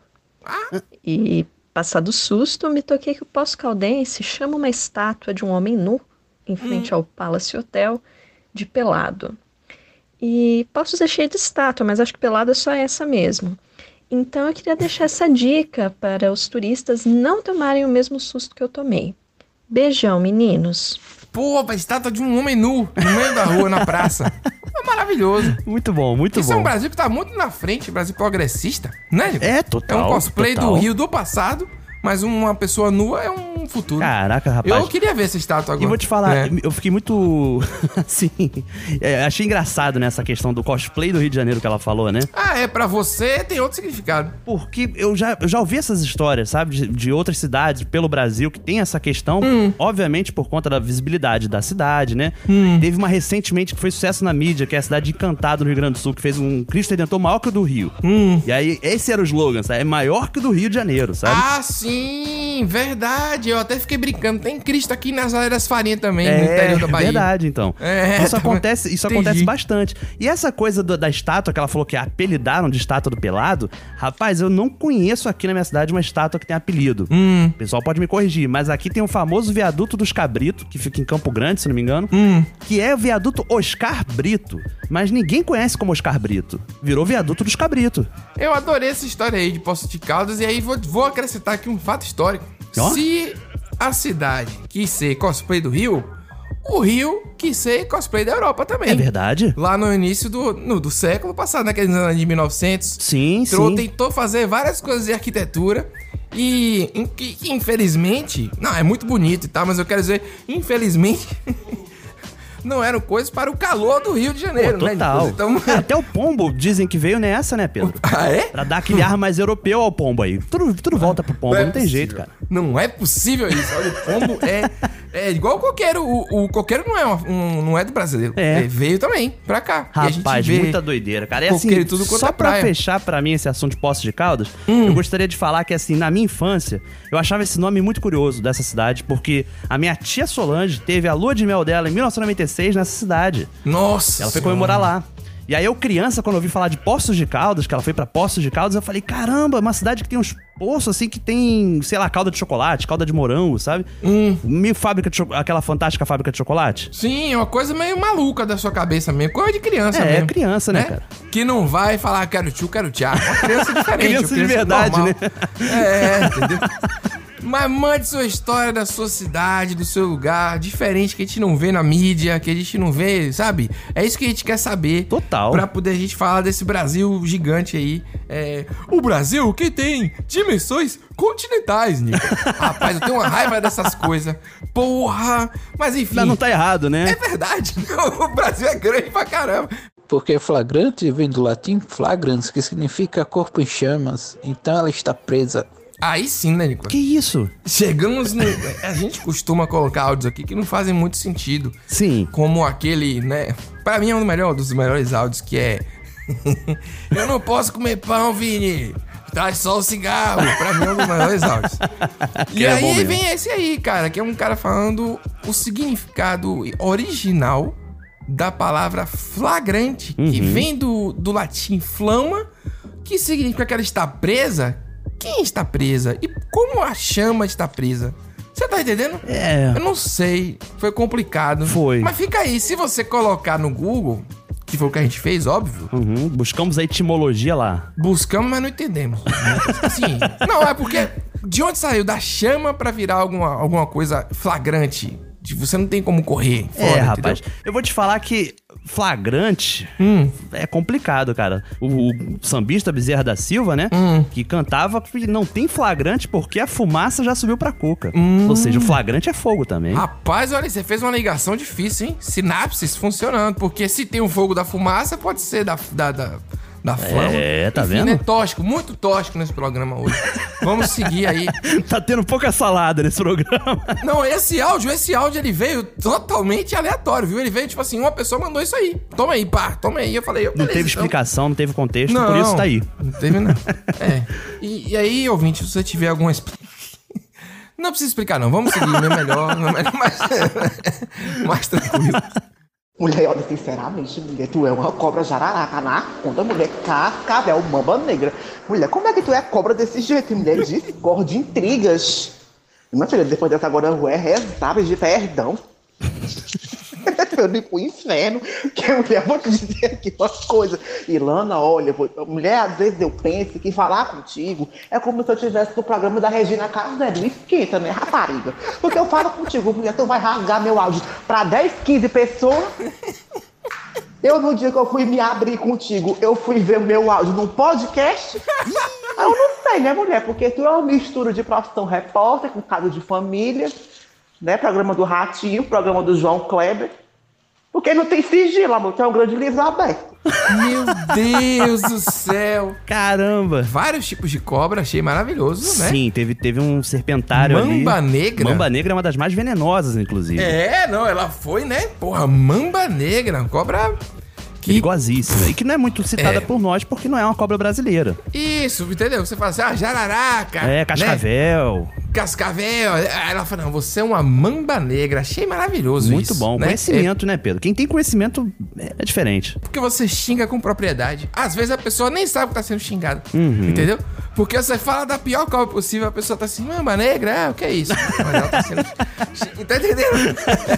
E, passado o susto, me toquei que o Poço Caldense chama uma estátua de um homem nu em frente ao Palace Hotel de pelado. E Poços é cheio de estátua, mas acho que pelado é só essa mesmo. Então eu queria deixar essa dica para os turistas não tomarem o mesmo susto que eu tomei. Beijão, meninos. Pô, a estátua de um homem nu no meio da rua, na praça. É maravilhoso. Muito bom, muito bom. Isso é um Brasil que tá muito na frente, Brasil progressista, né? É, total. É um cosplay total. do Rio do passado, mas uma pessoa nua é um futuro. Caraca, rapaz. Eu queria ver essa estátua agora. E vou te falar, eu fiquei muito, assim, achei engraçado nessa questão do cosplay do Rio de Janeiro que ela falou, né? Pra você tem outro significado. Porque eu já ouvi essas histórias, sabe, de outras cidades pelo Brasil que tem essa questão, obviamente por conta da visibilidade da cidade, né? Teve uma recentemente que foi sucesso na mídia, que é a cidade de Encantado, no Rio Grande do Sul, que fez um Cristo Redentor maior que o do Rio. E aí, esse era o slogan, sabe? É maior que o do Rio de Janeiro, sabe? Ah, sim, verdade. Eu até fiquei brincando. Tem Cristo aqui nas Áreas das Farinhas também, no interior da Bahia. É verdade, então. Isso acontece bastante. E essa coisa da estátua que ela falou que apelidaram de estátua do pelado, rapaz, eu não conheço aqui na minha cidade uma estátua que tem apelido. O pessoal pode me corrigir, mas aqui tem o famoso viaduto dos Cabritos, que fica em Campo Grande, se não me engano, que é o viaduto Oscar Brito. Mas ninguém conhece como Oscar Brito. Virou viaduto dos Cabritos. Eu adorei essa história aí de Poços de Caldas, e aí vou acrescentar aqui um fato histórico. Se a cidade quis ser cosplay do Rio, o Rio quis ser cosplay da Europa também. É verdade. Lá no início do século passado, naqueles anos de 1900. Sim. Tentou fazer várias coisas de arquitetura e infelizmente... Não, é muito bonito e tal, mas eu quero dizer, infelizmente... não eram coisas para o calor do Rio de Janeiro, total. né? Então... Até o pombo dizem que veio nessa, né, Pedro? Ah, é? Pra dar aquele ar mais europeu ao pombo aí. Tudo volta pro pombo, não tem jeito, cara. Não é possível isso. Olha, o pombo é igual o coqueiro. O coqueiro não é do brasileiro. Veio também pra cá. Rapaz, muita doideira, cara. É assim, tudo só pra fechar pra mim esse assunto de Poços de Caldas, eu gostaria de falar que, assim, na minha infância, eu achava esse nome muito curioso dessa cidade, porque a minha tia Solange teve a lua de mel dela em 1996 nessa cidade. Nossa! Ela foi comemorar lá. E aí eu, criança, quando eu ouvi falar de Poços de Caldas, que ela foi pra Poços de Caldas, eu falei, caramba, uma cidade que tem uns poços, assim, que tem, sei lá, calda de chocolate, calda de morango, sabe? Meio aquela fantástica fábrica de chocolate. Sim, é uma coisa meio maluca da sua cabeça mesmo, coisa de criança mesmo. É, criança, né, cara? Que não vai falar quero tio, quero tchá. Uma criança diferente. Criança de verdade, normal, né? Entendeu? Mas mande sua história da sua cidade, do seu lugar, diferente, que a gente não vê na mídia, que a gente não vê, sabe? É isso que a gente quer saber. Total. Pra poder a gente falar desse Brasil gigante aí. O Brasil que tem dimensões continentais, Nico. Rapaz, eu tenho uma raiva dessas coisas. Porra! Mas enfim. Não tá errado, né? É verdade. O Brasil é grande pra caramba. Porque flagrante vem do latim flagrans, que significa corpo em chamas. Então ela está presa. Aí sim, né, Nicolas? Que isso? Chegamos no... A gente costuma colocar áudios aqui que não fazem muito sentido. Sim. Como aquele, né? Pra mim é um dos melhores áudios, que é... Eu não posso comer pão, Vini. Traz só o cigarro. Pra mim é um dos melhores áudios. E aí vem esse aí, cara, que é um cara falando o significado original da palavra flagrante, que vem do latim flama, que significa que ela está presa. Quem está presa? E como a chama está presa? Você tá entendendo? Eu não sei. Foi complicado. Foi. Mas fica aí. Se você colocar no Google, que foi o que a gente fez, óbvio. Buscamos a etimologia lá. Buscamos, mas não entendemos. Assim, não, é porque... De onde saiu? Da chama pra virar alguma coisa flagrante. Você não tem como correr fora, rapaz. Entendeu? Eu vou te falar que flagrante é complicado, cara. O sambista Bezerra da Silva, né? Que cantava que não tem flagrante porque a fumaça já subiu pra cuca. Ou seja, o flagrante é fogo também. Rapaz, olha, você fez uma ligação difícil, hein? Sinapses funcionando. Porque se tem o fogo da fumaça, pode ser da flama. Tá Enfim, vendo? Né? Tóxico, muito tóxico nesse programa hoje. Vamos seguir aí. Tá tendo pouca salada nesse programa. Não, esse áudio ele veio totalmente aleatório, viu? Ele veio tipo assim, uma pessoa mandou isso aí. Toma aí, pá, toma aí. Eu falei, não teve explicação, não teve contexto, por isso tá aí. Não teve não. E aí, ouvinte, se você tiver alguma... Não precisa explicar, não. Vamos seguir, melhor mais tranquilo. Mulher, olha, sinceramente, mulher, tu é uma cobra jararaca, anaconda, mulher, cascavel, mamba negra. Mulher, como é que tu é cobra desse jeito, mulher? Discorde, intrigas. Minha filha, depois dessa agora eu rezar, de perdão. Eu ir pro inferno, que mulher, vou te dizer aqui uma coisa. Ilana, olha, mulher, às vezes eu penso que falar contigo é como se eu estivesse no programa da Regina Casé, esquenta, né, rapariga? Porque eu falo contigo, mulher, tu vai rasgar meu áudio pra 10, 15 pessoas. Eu, no dia que eu fui me abrir contigo, eu fui ver o meu áudio num podcast. Eu não sei, né, mulher? Porque tu é uma mistura de profissão repórter com caso de família, né? Programa do Ratinho, programa do João Kleber. Porque não tem sigilo, amor. Tu é um grande livro aberto. Meu Deus do céu. Caramba. Vários tipos de cobra, achei maravilhoso, né? Sim, teve um serpentário ali. Mamba negra. Mamba negra é uma das mais venenosas, inclusive. Ela foi, né? Porra, mamba negra, cobra... Perigosíssima. E que não é muito citada por nós, porque não é uma cobra brasileira. Isso, entendeu? Você fala assim, jararaca. Cascavel. Né? Cascavel. Aí ela fala, não, você é uma mamba negra. Achei maravilhoso muito isso. Muito bom. Né? Conhecimento, né, Pedro? Quem tem conhecimento é diferente. Porque você xinga com propriedade. Às vezes a pessoa nem sabe que tá sendo xingada. Entendeu? Porque você fala da pior cobra possível, a pessoa tá assim, mamba negra? O que é isso? Mas ela tá sendo... Tá entendendo?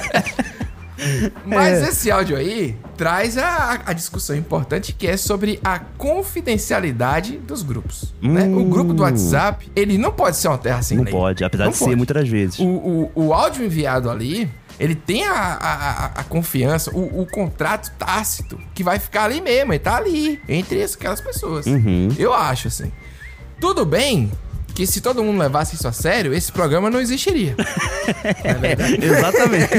Mas esse áudio aí traz a discussão importante, que é sobre a confidencialidade dos grupos, né? O grupo do WhatsApp, ele não pode ser uma terra sem lei. Não pode, apesar de ser muitas das vezes. O áudio enviado ali, ele tem a confiança, o contrato tácito, que vai ficar ali mesmo, ele tá ali, entre aquelas pessoas. Eu acho, assim. Tudo bem que se todo mundo levasse isso a sério, esse programa não existiria. Exatamente.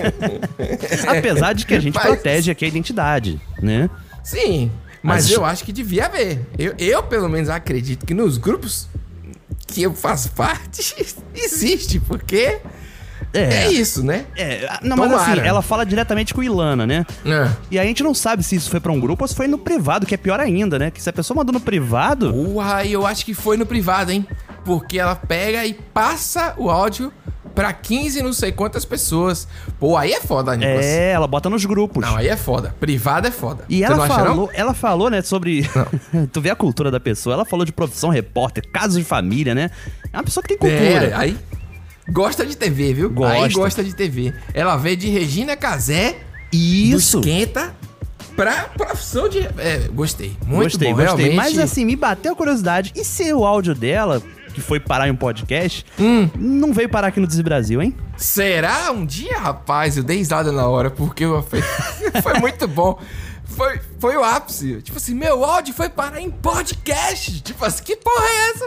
Apesar de que a gente protege aqui a identidade, né? Sim, mas eu acho que devia haver. Eu pelo menos acredito que nos grupos que eu faço parte, existe, porque... É isso, né? Não, mas assim, ela fala diretamente com o Ilana, né? E a gente não sabe se isso foi pra um grupo ou se foi no privado, que é pior ainda, né? Que se a pessoa mandou no privado... Eu acho que foi no privado, hein? Porque ela pega e passa o áudio pra 15 não sei quantas pessoas. Pô, aí é foda, Nicolas. Ela bota nos grupos. Não, aí é foda. Privado é foda. E ela falou, né, sobre... Tu vê a cultura da pessoa. Ela falou de profissão repórter, casos de família, né? É uma pessoa que tem cultura. Aí... Gosta de TV, viu? Aí gosta de TV. Ela veio de Regina Casé. Isso. Do Esquenta pra profissão de... Gostei. Muito bom, realmente. Mas assim, me bateu a curiosidade. E se o áudio dela, que foi parar em um podcast, não veio parar aqui no Desbrasil, hein? Será? Um dia, rapaz, eu dei risada na hora, porque foi muito bom. Foi o ápice. Tipo assim, meu áudio foi parar em podcast. Tipo assim, que porra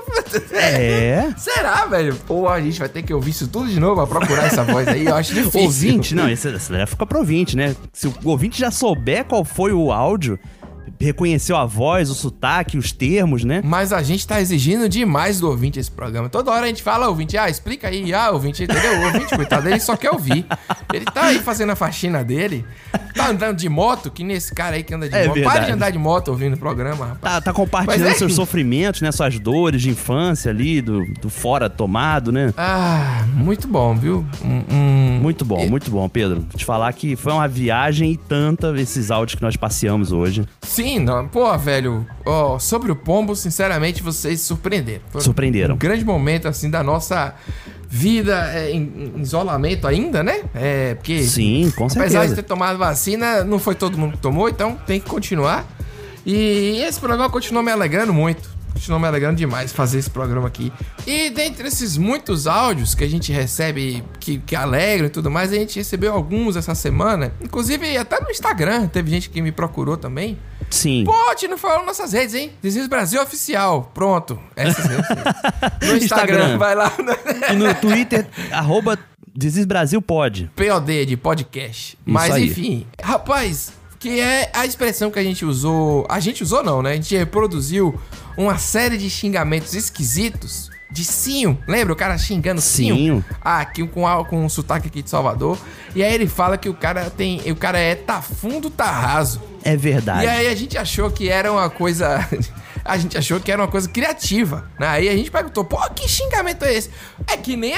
é essa? Será, velho? Pô, a gente vai ter que ouvir isso tudo de novo pra procurar essa voz aí. Eu acho difícil. Ouvinte, não, essa daí fica pro ouvinte, né? Se o ouvinte já souber qual foi o áudio, reconheceu a voz, o sotaque, os termos, né? Mas a gente tá exigindo demais do ouvinte esse programa. Toda hora a gente fala, ouvinte, explica aí. Ouvinte, entendeu? O ouvinte, coitado, ele só quer ouvir. Ele tá aí fazendo a faxina dele. Tá andando de moto, que nesse cara aí que anda de moto. Verdade. Para de andar de moto ouvindo o programa, rapaz. Tá compartilhando seus sofrimentos, né? Suas dores de infância ali, do fora tomado, né? Muito bom, viu? Muito bom, Pedro. Vou te falar que foi uma viagem e tanta esses áudios que nós passeamos hoje. Sim, não. Pô, velho, sobre o pombo, sinceramente, vocês surpreenderam. Surpreenderam. Um grande momento, assim, da nossa vida em isolamento ainda, né? Porque... Sim, com certeza. Apesar de ter tomado vacina, não foi todo mundo que tomou, então tem que continuar. E esse programa continuou me alegrando muito. Continuou me alegrando demais fazer esse programa aqui. E dentre esses muitos áudios que a gente recebe, que alegram e tudo mais, a gente recebeu alguns essa semana. Inclusive, até no Instagram, teve gente que me procurou também. Sim. Pode, não falou nossas redes, hein? Desis Brasil Oficial. Pronto. Essas redes. No Instagram, vai lá. E no Twitter, @DesisBrasilPod. POD, de podcast. Mas, enfim. Rapaz, que é a expressão que a gente usou... A gente usou não, né? A gente reproduziu uma série de xingamentos esquisitos de Sinho. Lembra? O cara xingando Sinho? Aqui com um sotaque aqui de Salvador. E aí ele fala que o cara é tá fundo, tá raso. É verdade. E aí a gente achou que era uma coisa... a gente achou que era uma coisa criativa, né? Aí a gente perguntou, pô, que xingamento é esse? É que nem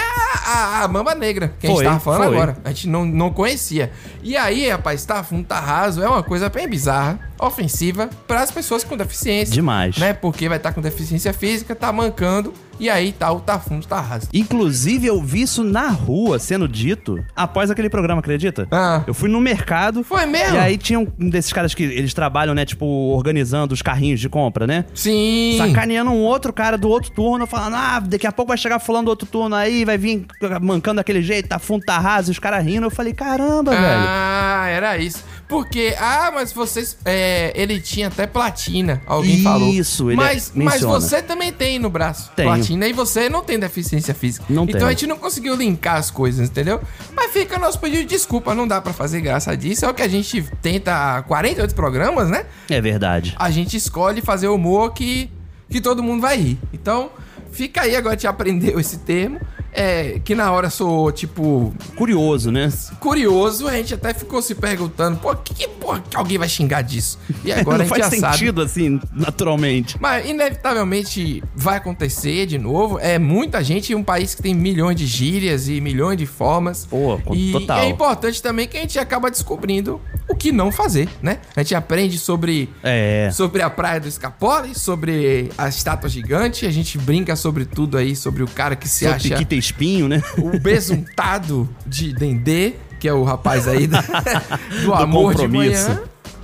a Mamba Negra, que a gente tava falando agora. A gente não conhecia. E aí, rapaz, tá fundo, tá raso, é uma coisa bem bizarra, ofensiva para as pessoas com deficiência. Demais. Né? Porque vai estar com deficiência física, tá mancando, e aí tá o tá fundo, tá raso. Inclusive, eu vi isso na rua sendo dito após aquele programa, acredita? Eu fui no mercado. Foi mesmo? E aí tinha um desses caras que eles trabalham, né, tipo, organizando os carrinhos de compra, né? Sim. Sacaneando um outro cara do outro turno, falando, daqui a pouco vai chegar fulano do outro turno aí, vai vir mancando daquele jeito, tá fundo, tá raso, e os caras rindo. Eu falei, caramba, velho. Era isso. Porque, mas vocês, ele tinha até platina, alguém falou. Isso, ele mas menciona. você também tem no braço Tenho. platina e você não tem deficiência física. Então a gente não conseguiu linkar as coisas, entendeu? Mas fica nosso pedido de desculpa, não dá pra fazer graça disso. É o que a gente tenta há 48 programas, né? É verdade. A gente escolhe fazer humor que todo mundo vai rir. Então, fica aí, agora te aprendeu esse termo. Que na hora sou, tipo... curioso, né? Curioso, a gente até ficou se perguntando, que alguém vai xingar disso? E agora a gente já sabe. Não faz sentido, assim, naturalmente. Mas, inevitavelmente, vai acontecer de novo. É muita gente, um país que tem milhões de gírias e milhões de formas. Pô, total. E é importante também que a gente acaba descobrindo o que não fazer, né? A gente aprende sobre a Praia do Escapole, sobre a estátua gigante, a gente brinca sobre tudo aí, sobre o cara que se acha... que tem espinho, né? O besuntado de Dendê, que é o rapaz aí do amor de manhã.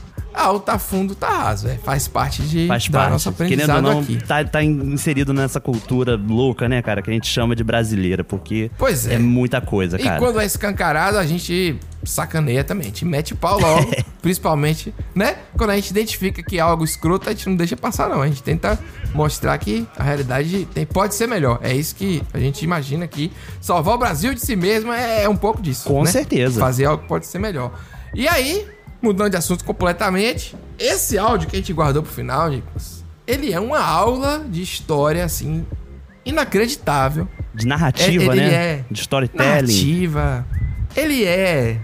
O tá fundo, tá raso. Faz parte da nossa aprendizado. Querendo ou não, aqui. Tá inserido nessa cultura louca, né, cara? Que a gente chama de brasileira, porque é muita coisa, cara. E quando é escancarado, a gente sacaneia também. A gente mete pau logo, principalmente, né? Quando a gente identifica que é algo escroto, a gente não deixa passar, não. A gente tenta mostrar que a realidade pode ser melhor. É isso que a gente imagina que salvar o Brasil de si mesmo é um pouco disso. Com certeza. Fazer algo que pode ser melhor. E aí... mudando de assunto completamente, esse áudio que a gente guardou pro final, Nicolas, ele é uma aula de história, assim, inacreditável. De narrativa, né? De storytelling. Narrativa. Ele é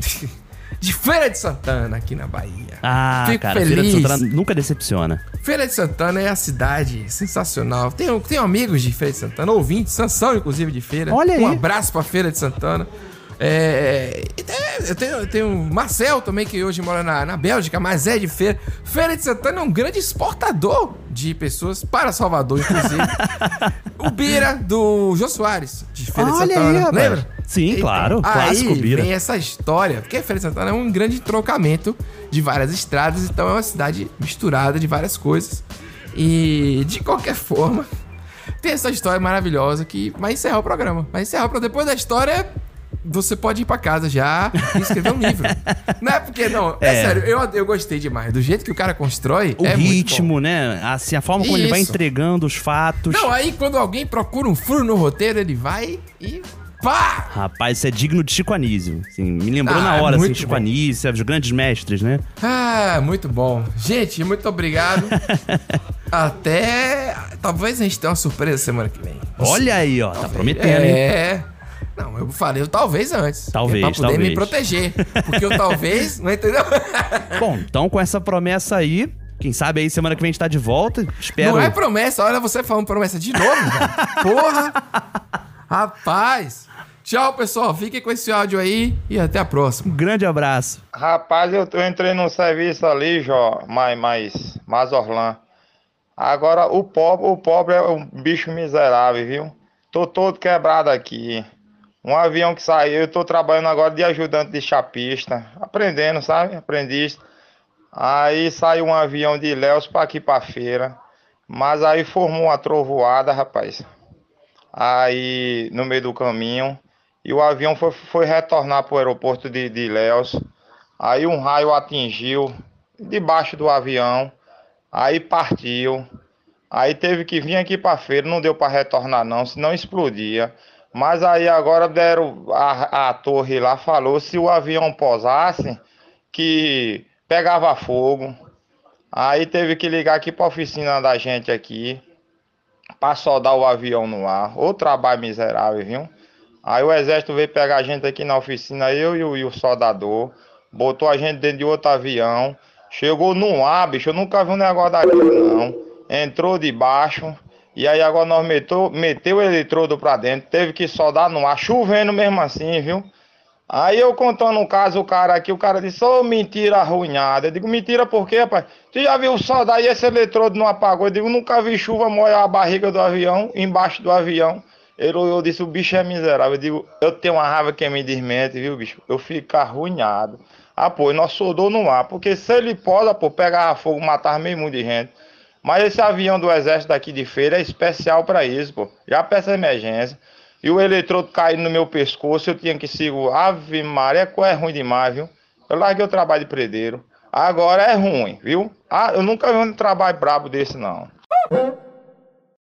de Feira de Santana, aqui na Bahia. Fico cara, feliz. Feira de Santana nunca decepciona. Feira de Santana é a cidade sensacional. Tenho amigos de Feira de Santana, ouvintes, Sansão, inclusive, de Feira. Olha aí. Um abraço pra Feira de Santana. Eu tenho o Marcel também, que hoje mora na Bélgica, mas é de Feira. Feira de Santana é um grande exportador de pessoas para Salvador, inclusive. O Bira, do Jô Soares, de Feira de Santana. Aí, lembra? Sim, então, claro. Clássico aí Bira. vem essa história, porque Feira de Santana é um grande entrocamento de várias estradas, então é uma cidade misturada de várias coisas. E, de qualquer forma, tem essa história maravilhosa que vai encerrar o programa. Vai encerrar para depois da história... você pode ir pra casa já e escrever um livro. Não é porque, não, sério, eu gostei demais. Do jeito que o cara constrói, o ritmo, né? Assim, a forma como ele vai entregando os fatos. Não, aí quando alguém procura um furo no roteiro, ele vai e pá! Rapaz, isso é digno de Chico Anísio. Assim, me lembrou na hora, assim, Chico Anísio, os grandes mestres, né? Muito bom. Gente, muito obrigado. Até... talvez a gente tenha uma surpresa semana que vem. Olha aí, ó. Tá prometendo, hein? Não, eu falei o talvez antes. Talvez, pra poder me proteger. Porque o talvez, não entendeu? Bom, então com essa promessa aí, quem sabe aí semana que vem a gente tá de volta. Espero... Não é promessa, olha você falando promessa de novo, velho. Porra! Rapaz! Tchau, pessoal. Fiquem com esse áudio aí e até a próxima. Um grande abraço. Rapaz, eu entrei num serviço ali, mais Orlando. Agora, o pobre é um bicho miserável, viu? Tô todo quebrado aqui. Um avião que saiu, eu tô trabalhando agora de ajudante de chapista. Aprendendo, sabe? Aprendiz. Aí saiu um avião de Ilhéus pra aqui pra feira. Mas aí formou uma trovoada, rapaz. Aí, no meio do caminho. E o avião foi retornar pro aeroporto de Ilhéus. Aí um raio atingiu debaixo do avião. Aí partiu. Aí teve que vir aqui pra feira. Não deu pra retornar não, senão explodia. Mas aí agora deram a torre lá, falou se o avião pousasse, que pegava fogo. Aí teve que ligar aqui pra oficina da gente aqui, pra soldar o avião no ar. Ô trabalho miserável, viu? Aí o exército veio pegar a gente aqui na oficina, eu e o soldador, botou a gente dentro de outro avião. Chegou no ar, bicho, eu nunca vi um negócio daquele não. entrou de baixo, e aí agora nós meteu o eletrodo pra dentro, teve que soldar no ar, chovendo mesmo assim, viu? Aí eu contando um caso, o cara disse, ô, mentira arruinada. Eu digo, mentira por quê, rapaz? Tu já viu soldar e esse eletrodo não apagou? Eu digo, nunca vi chuva molhar a barriga do avião, embaixo do avião. Eu disse, o bicho é miserável. Eu digo, eu tenho uma raiva que me desmente, viu, bicho? Eu fico arruinado. Ah, pô, nós soldou no ar, porque se ele pode, pô, pegar fogo, matar meio mundo de gente. Mas esse avião do exército daqui de Feira é especial pra isso, pô. Já peça emergência. E o eletrodo caindo no meu pescoço, eu tinha que segurar. Ave Maria, é ruim demais, viu? Eu larguei o trabalho de predeiro. Agora é ruim, viu? Ah, eu nunca vi um trabalho brabo desse, não.